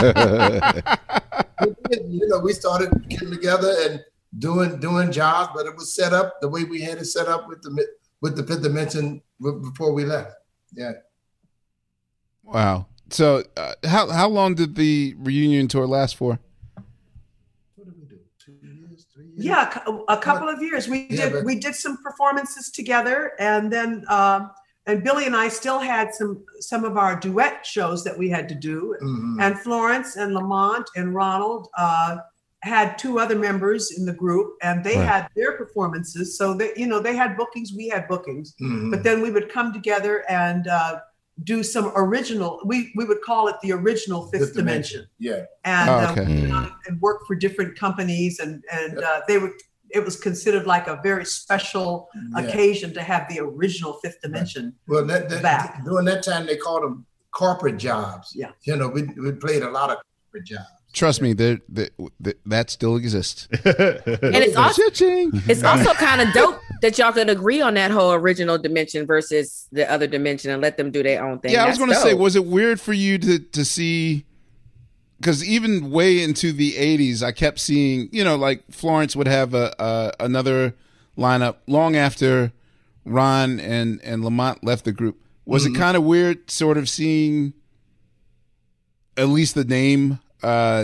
You know, we started getting together and doing doing jobs, but it was set up the way we had it set up with the with the Fifth Dimension before we left. Yeah. Wow. So, uh, how how long did the reunion tour last for? What did we do? Two years, three years? Yeah, a couple of years. We yeah, did but- we did some performances together, and then um, and Billy and I still had some some of our duet shows that we had to do. Mm-hmm. And Florence and Lamont and Ronald uh, had two other members in the group, and they right. had their performances. So they, you know, they had bookings, we had bookings. Mm-hmm. But then we would come together and uh, do some original. We we would call it the original Fifth, Fifth Dimension. Dimension. Yeah. And oh, okay. uh, and work for different companies, and and uh, they would. It was considered like a very special yeah. occasion to have the original Fifth Dimension. Right. Well, that, that, back. during that time, they called them corporate jobs. Yeah. You know, we, we played a lot of corporate jobs. Trust me, they're, they're, they're, that still exists. And it's also, it's also kind of dope that y'all can agree on that whole original dimension versus the other dimension and let them do their own thing. Yeah, That's I was going to say, was it weird for you to to see... Because even way into the eighties, I kept seeing, you know, like Florence would have a, a another lineup long after Ron and, and Lamont left the group. Was mm-hmm. it kind of weird sort of seeing at least the name uh,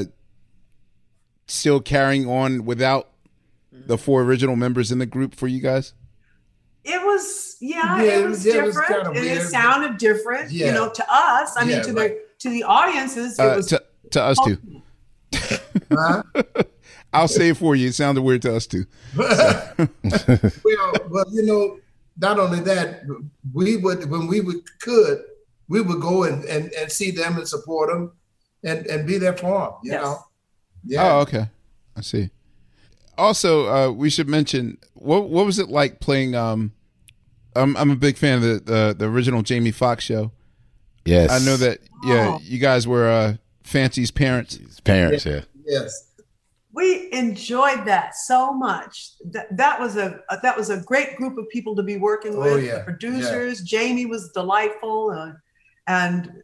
still carrying on without the four original members in the group for you guys? It was, yeah, yeah it was it different. Was and weird. It sounded different, yeah. you know, to us. I yeah, mean, to right. the to the audiences, it uh, was... To, To us too. Huh? I'll say it for you. It sounded weird to us too. So. well, well, you know, not only that, we would when we would could, we would go and, and, and see them and support them, and, and be there for them. You yes. know. Yeah. Oh, okay. I see. Also, uh, we should mention what what was it like playing? Um, I'm I'm a big fan of the the, the original Jamie Foxx show. Yes, I know that. Yeah, oh. you guys were. Uh, Fancy's parents. Parents, yeah. Yes. We enjoyed that so much. That that was a that was a great group of people to be working with. Oh, yeah. The producers. Yeah. Jamie was delightful, uh, and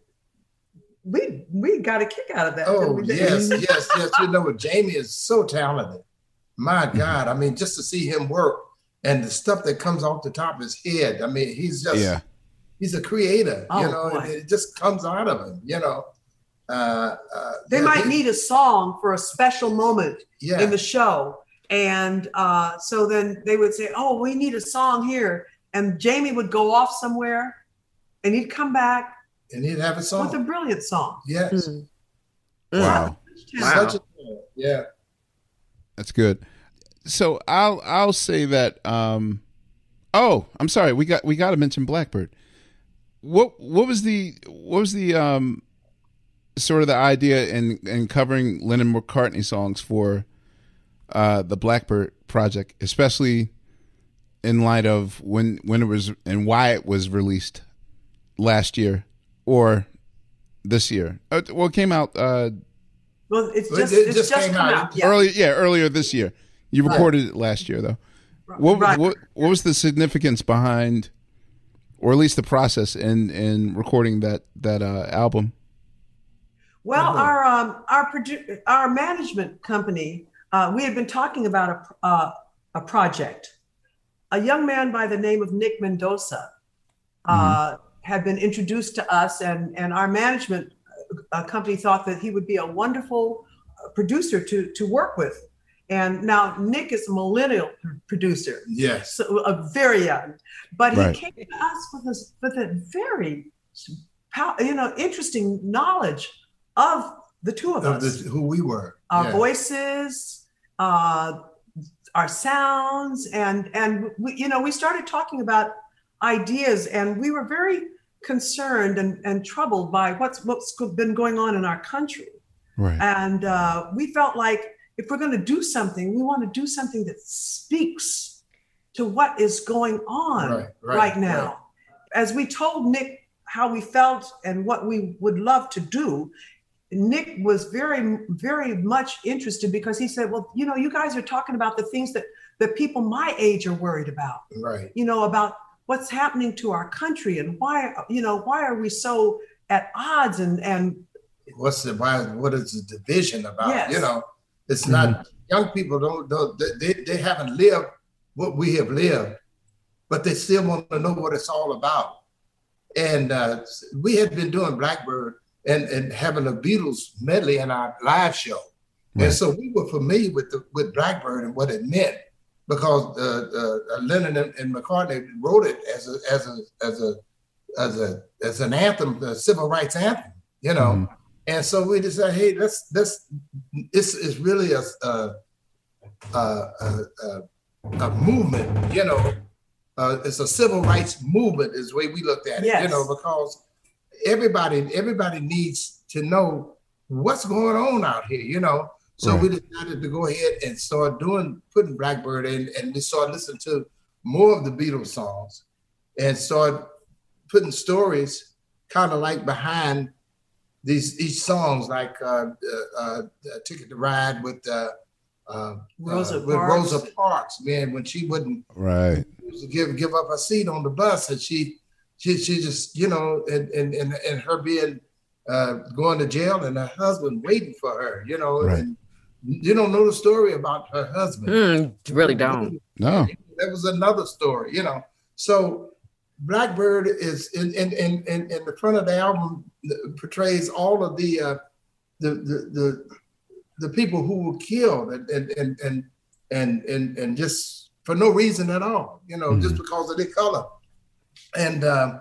we we got a kick out of that. Oh yes, yes, yes. You know what? Jamie is so talented. My God, I mean, just to see him work and the stuff that comes off the top of his head. I mean, he's just yeah. he's a creator. Oh, you know, it, it just comes out of him. You know. Uh, uh, they yeah, might he, need a song for a special moment yeah. in the show. And uh, so then they would say, oh, we need a song here. And Jamie would go off somewhere and he'd come back. And he'd have a song. With a brilliant song. Yes. Mm-hmm. Wow. wow. Such a, yeah. That's good. So I'll I'll say that um oh, I'm sorry, we got we gotta mention Blackbird. What what was the what was the um sort of the idea in, in covering Lennon McCartney songs for uh, the Blackbird project, especially in light of when when it was and why it was released last year or this year? Uh, well, it came out. Uh, well, it's just, it, it it's just, just came come out. out. Yeah. Early, yeah, earlier this year. You recorded right. it last year, though. What, right. what what was the significance behind, or at least the process in in recording that that uh, album? Well, mm-hmm. our um, our produ- our management company, uh, we had been talking about a uh, a project. A young man by the name of Nick Mendoza uh, mm-hmm. had been introduced to us, and and our management uh, company thought that he would be a wonderful producer to to work with. And now Nick is a millennial producer, yes, so uh, very young, but right. he came to us with a with a very, you know, interesting knowledge of the two of, of us, the, who we were, our yeah. voices, uh, our sounds, and and we, you know, we started talking about ideas, and we were very concerned and, and troubled by what's what's been going on in our country, right? And uh, we felt like if we're going to do something, we want to do something that speaks to what is going on right, right, right now. Right. As we told Nick how we felt and what we would love to do, Nick was very, very much interested because he said, well, you know, you guys are talking about the things that, that people my age are worried about, right? You know, about what's happening to our country and why, you know, why are we so at odds and, and what's the, why, what is the division about, yes. you know? It's not, mm-hmm. young people don't, don't they, they haven't lived what we have lived, but they still want to know what it's all about. And uh, we had been doing Blackbird and, and having a Beatles medley in our live show. Right. And so we were familiar with the, with Blackbird and what it meant because uh, uh, Lennon and, and McCartney wrote it as a, as a, as a as a as an anthem, the civil rights anthem, you know. Mm-hmm. And so we decided, hey, let's let's this is really a a a, a, a, a movement, you know. Uh, it's a civil rights movement is the way we looked at it, yes. you know, because everybody everybody needs to know what's going on out here, you know. So right. we decided to go ahead and start doing putting Blackbird in, and we started listening to more of the Beatles songs and started putting stories kind of like behind these each songs, like uh, uh, uh, Ticket to Ride with uh, uh, Rosa, uh, with Rosa Parks, man, when she wouldn't right give give up a seat on the bus, and she she she just you know, and and and, and her being uh, going to jail and her husband waiting for her, you know, right. and you don't know the story about her husband. Mm, really don't. No, that was another story, you know. So Blackbird is in in in in, in the front of the album portrays all of the uh, the, the the the people who were killed and and and and and and, and just for no reason at all, you know, mm-hmm. just because of their color, and uh,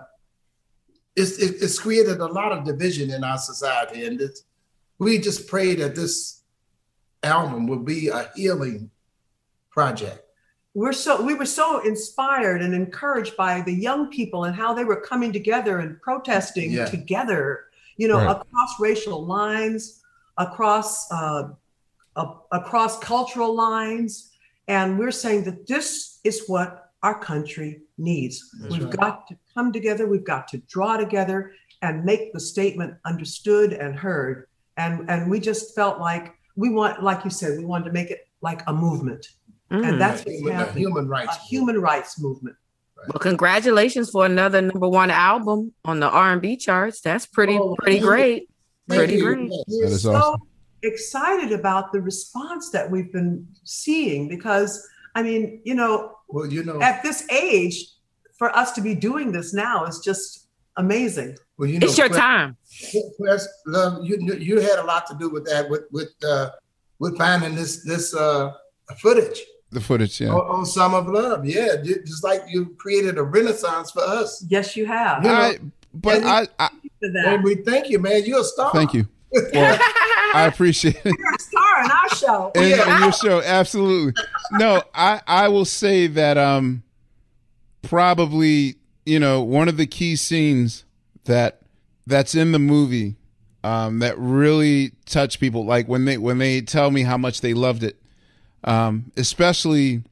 it's it, it's created a lot of division in our society, and it's, we just pray that this album will be a healing project. We're so we were so inspired and encouraged by the young people and how they were coming together and protesting yeah. together, you know, right. across racial lines, across uh, uh, across cultural lines, and we're saying that this is what our country needs. That's we've right. got to come together. We've got to draw together and make the statement understood and heard. And and we just felt like we want, like you said, we wanted to make it like a movement. Mm. And that's what's human, happening. A human rights a human rights movement. Right. Well, congratulations for another number one album on the R and B charts. That's pretty, oh, pretty great. Pretty you. great. We're that is so awesome. excited about the response that we've been seeing because, I mean, you know, well, you know, at this age, for us to be doing this now is just amazing. Well, you know, it's your Quest, time. Quest, love, you you had a lot to do with that, with with uh, with finding this this uh, footage. The footage, yeah. On, on Summer of Love, yeah. Just like you created a renaissance for us. Yes, you have. You know, I, but and I, I and we thank you, man. You're a star. Thank you. Well, I appreciate it. You're a star in our show. In, yeah. in your show, absolutely. No, I, I will say that um, probably, you know, one of the key scenes that that's in the movie um, that really touched people, like when they when they tell me how much they loved it. Um, especially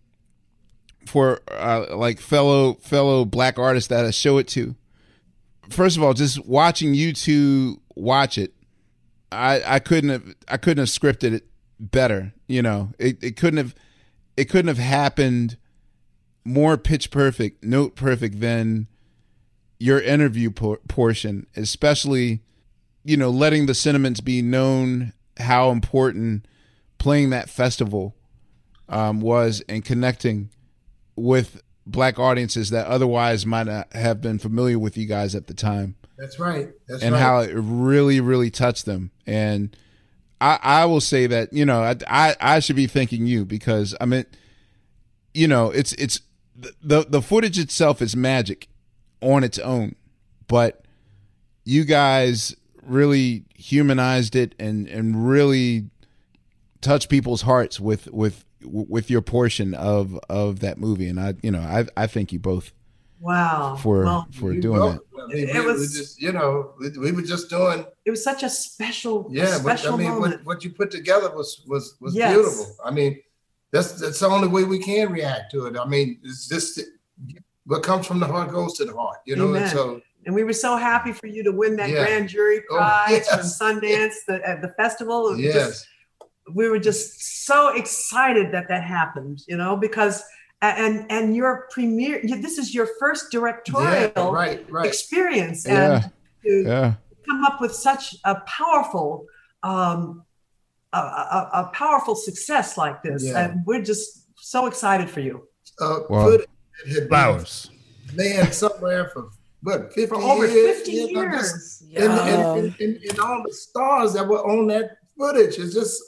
for uh, like fellow fellow black artists that I show it to. First of all, just watching you two watch it, I, I couldn't have I couldn't have scripted it better. You know, it, it couldn't have it couldn't have happened more pitch perfect, note perfect than your interview por- portion, especially, you know, letting the sentiments be known how important playing that festival Um, was and connecting with black audiences that otherwise might not have been familiar with you guys at the time. That's right. That's and right. how it really, really touched them. And I, I will say that, you know, I, I, I should be thanking you because I mean, you know, it's, it's the, the footage itself is magic on its own, but you guys really humanized it and, and really touched people's hearts with, with, with your portion of of that movie, and I, you know, I I thank you both. Wow. For well, for doing well, that. I mean, it we, was we just, you know, we, we were just doing. It was such a special, yeah. special But, I mean, moment. what, what you put together was was was Yes. beautiful. I mean, that's that's the only way we can react to it. I mean, it's just what comes from the heart goes to the heart, you know. Amen. And so, and we were so happy for you to win that Yeah. grand jury Oh, prize yes. from Sundance the, at the festival. It was yes. just, we were just so excited that that happened, you know, because and and your premiere, this is your first directorial Yeah, right, right. experience, Yeah, and to yeah. come up with such a powerful, um, a, a, a powerful success like this, Yeah. and we're just so excited for you. Uh, Wow. footage that had been Flowers. laying somewhere for what fifty For over years? fifty Yeah, but years. just- And, and, and, and, and all the stars that were on that footage is just.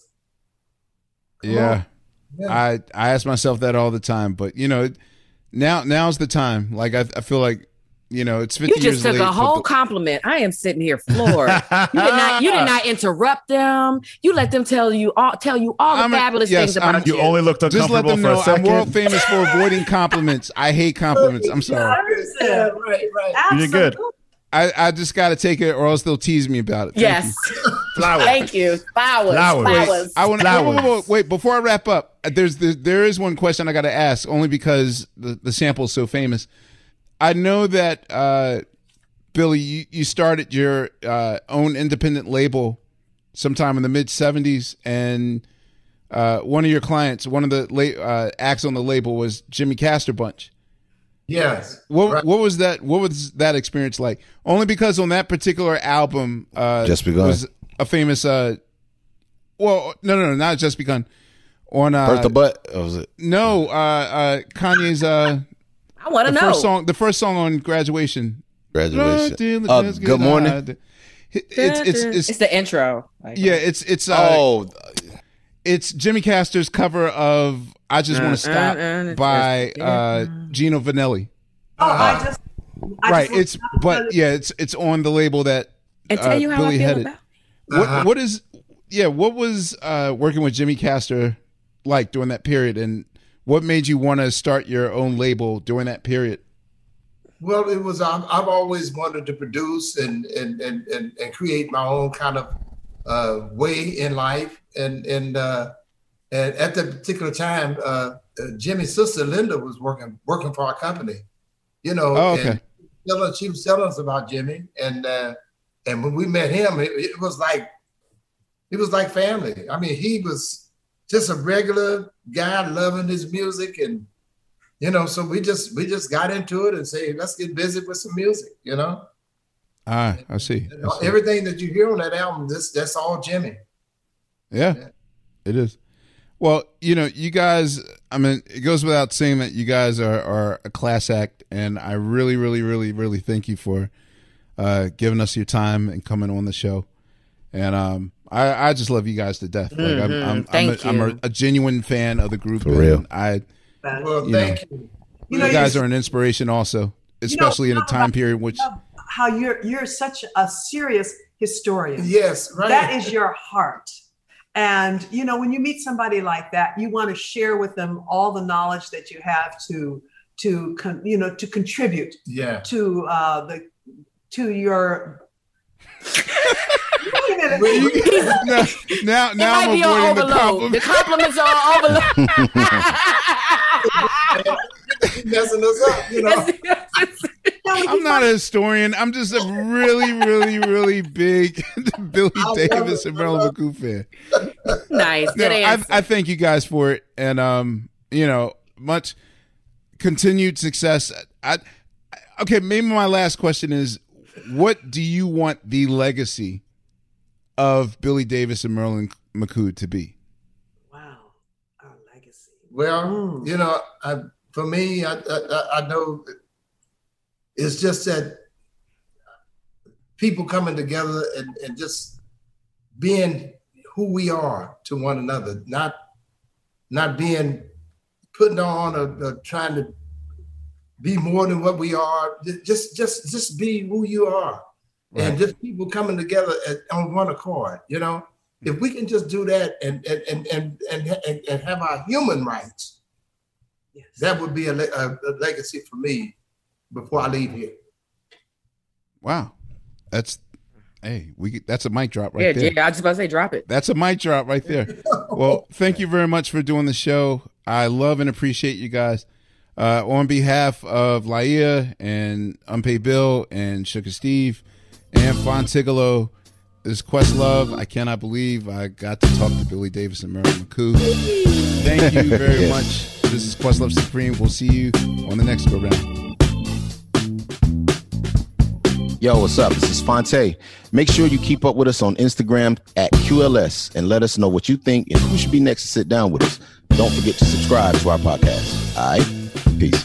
come Yeah. on. Yeah. I I ask myself that all the time, but you know, now now's the time. Like I I feel like, you know, it's fifty You just years took late, a whole but- compliment. I am sitting here floored. You did not. You did not interrupt them. You let them tell you all. Tell you all the I'm a- fabulous yes, things about I'm- you. You only looked Just let uncomfortable them for a know I'm second. world famous for avoiding compliments. I hate compliments. I'm sorry. Yeah, right, right. You did good. I, I just got to take it, or else they'll tease me about it. Thank Yes. you. Flowers. Thank you. Flowers. Flowers. Flowers. I want to Flowers. wait, wait, wait, wait. Before I wrap up, there's there, there is one question I got to ask, only because the, the sample is so famous. I know that uh, Billy, you, you started your uh, own independent label sometime in the mid seventies, and uh, one of your clients, one of the la- uh, acts on the label was Jimmy Castor Bunch. Yes. What right. what was that? What was that experience like? Only because on that particular album, uh, Just Begun. was a famous. Uh, well, no, no, no, not Just Begun. On uh, Birth the Butt? Or was it? no, uh, uh, Kanye's uh, I want to the know. first song, the first song on Graduation. Graduation. Uh, Uh, good morning. It's it's it's, It's the intro. Like, yeah, it's it's uh, Oh, it's Jimmy Castor's cover of "I Just Want Uh, to Stop" uh, uh, by yeah. uh, Gino Vanelli. Oh, I just. I Right, just it's but yeah, it's it's on the label that And tell uh, you how Billy I feel headed. about. What Uh-huh. what is yeah? What was uh, working with Jimmy Castor like during that period, and what made you want to start your own label during that period? Well, it was. Um, I've always wanted to produce and and and and, and create my own kind of uh, way in life, and and uh, and at that particular time, uh, uh, Jimmy's sister Linda was working working for our company. You know, Oh, okay. and telling, she was telling us about Jimmy, and uh, and when we met him, it, it was like it was like family. I mean, he was just a regular guy loving his music, and you know, so we just we just got into it and say, let's get busy with some music, you know. Ah, I see. And I see. everything that you hear on that album, this that's all Jimmy. Yeah, Yeah. it is. Well, you know, you guys, I mean, it goes without saying that you guys are, are a class act, and I really, really, really, really thank you for uh, giving us your time and coming on the show. And um, I, I just love you guys to death. Like, I'm, Mhm. I'm, I'm, Thank a, I'm a, you. a genuine fan of the group. For and real. I, Well, You thank you. You you, know, guys you're- are an inspiration also, especially in a talk time about period which, how you're you're such a serious historian. Yes, right. That is your heart. And you know, when you meet somebody like that, you want to share with them all the knowledge that you have to to con, you know to contribute yeah. to uh, the to your. Wait a minute. now, now, It now might I'm be on avoiding the overload. The compliment. compliments are on overload. Messing us up, you know. I'm not a historian. I'm just a really, really, really big Billy love Davis it. and I Marilyn love McCoo fan. Nice. No, Good I, answer. I thank you guys for it, and um, you know, much continued success. I, I okay. Maybe my last question is, what do you want the legacy of Billy Davis and Marilyn McCoo to be? Wow, our legacy. Well, Mm. you know, I, for me, I, I I know it's just that people coming together and, and just being who we are to one another, not not being putting on or, or trying to be more than what we are. Just just just be who you are, Right. and just people coming together at, on one accord. You know, if we can just do that and and and and and, and, and have our human rights, Yes. that would be a, le- a, a legacy for me before I leave here. Wow, that's hey, we that's a mic drop yeah, right there. yeah. I was just about to say, drop it. That's a mic drop right there. Well, thank you very much for doing the show. I love and appreciate you guys. Uh, on behalf of Laia and Unpaid Bill and Sugar Steve and Fontigolo, this is Questlove. I cannot believe I got to talk to Billy Davis and Marilyn McCoo. Thank you very much. This is Questlove Supreme. We'll see you on the next go round. Yo, what's up? This is Fonte. Make sure you keep up with us on Instagram at Q L S and let us know what you think and who should be next to sit down with us. Don't forget to subscribe to our podcast. All right? Peace.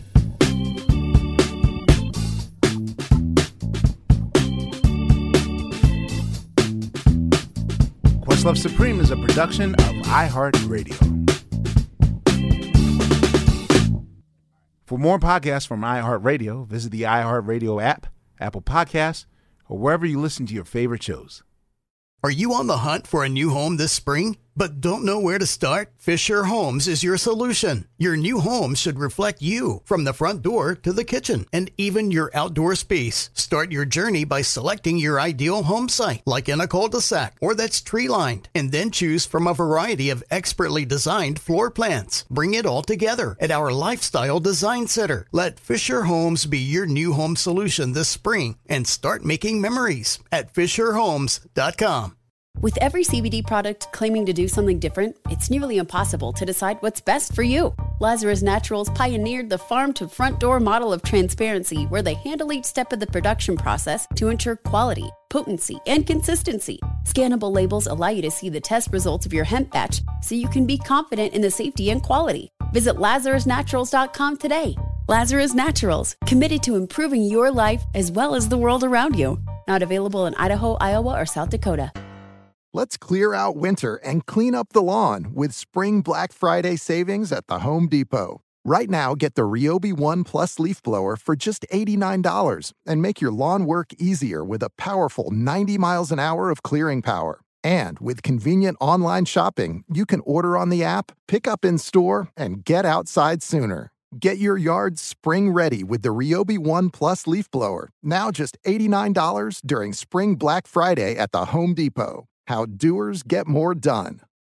Questlove Supreme is a production of iHeartRadio. For more podcasts from iHeartRadio, visit the iHeartRadio app, Apple Podcasts, or wherever you listen to your favorite shows. Are you on the hunt for a new home this spring, but don't know where to start? Fisher Homes is your solution. Your new home should reflect you, from the front door to the kitchen, and even your outdoor space. Start your journey by selecting your ideal home site, like in a cul-de-sac or that's tree-lined, and then choose from a variety of expertly designed floor plans. Bring it all together at our Lifestyle Design Center. Let Fisher Homes be your new home solution this spring, and start making memories at fisher homes dot com. With every C B D product claiming to do something different, it's nearly impossible to decide what's best for you. Lazarus Naturals pioneered the farm-to-front-door model of transparency, where they handle each step of the production process to ensure quality, potency, and consistency. Scannable labels allow you to see the test results of your hemp batch, so you can be confident in the safety and quality. Visit lazarus naturals dot com today. Lazarus Naturals, committed to improving your life as well as the world around you. Not available in Idaho, Iowa, or South Dakota. Let's clear out winter and clean up the lawn with Spring Black Friday savings at the Home Depot. Right now, get the Ryobi One Plus leaf blower for just eighty-nine dollars and make your lawn work easier with a powerful ninety miles an hour of clearing power. And with convenient online shopping, you can order on the app, pick up in store, and get outside sooner. Get your yard spring ready with the Ryobi One Plus leaf blower, now just eighty-nine dollars during Spring Black Friday at the Home Depot. How doers get more done.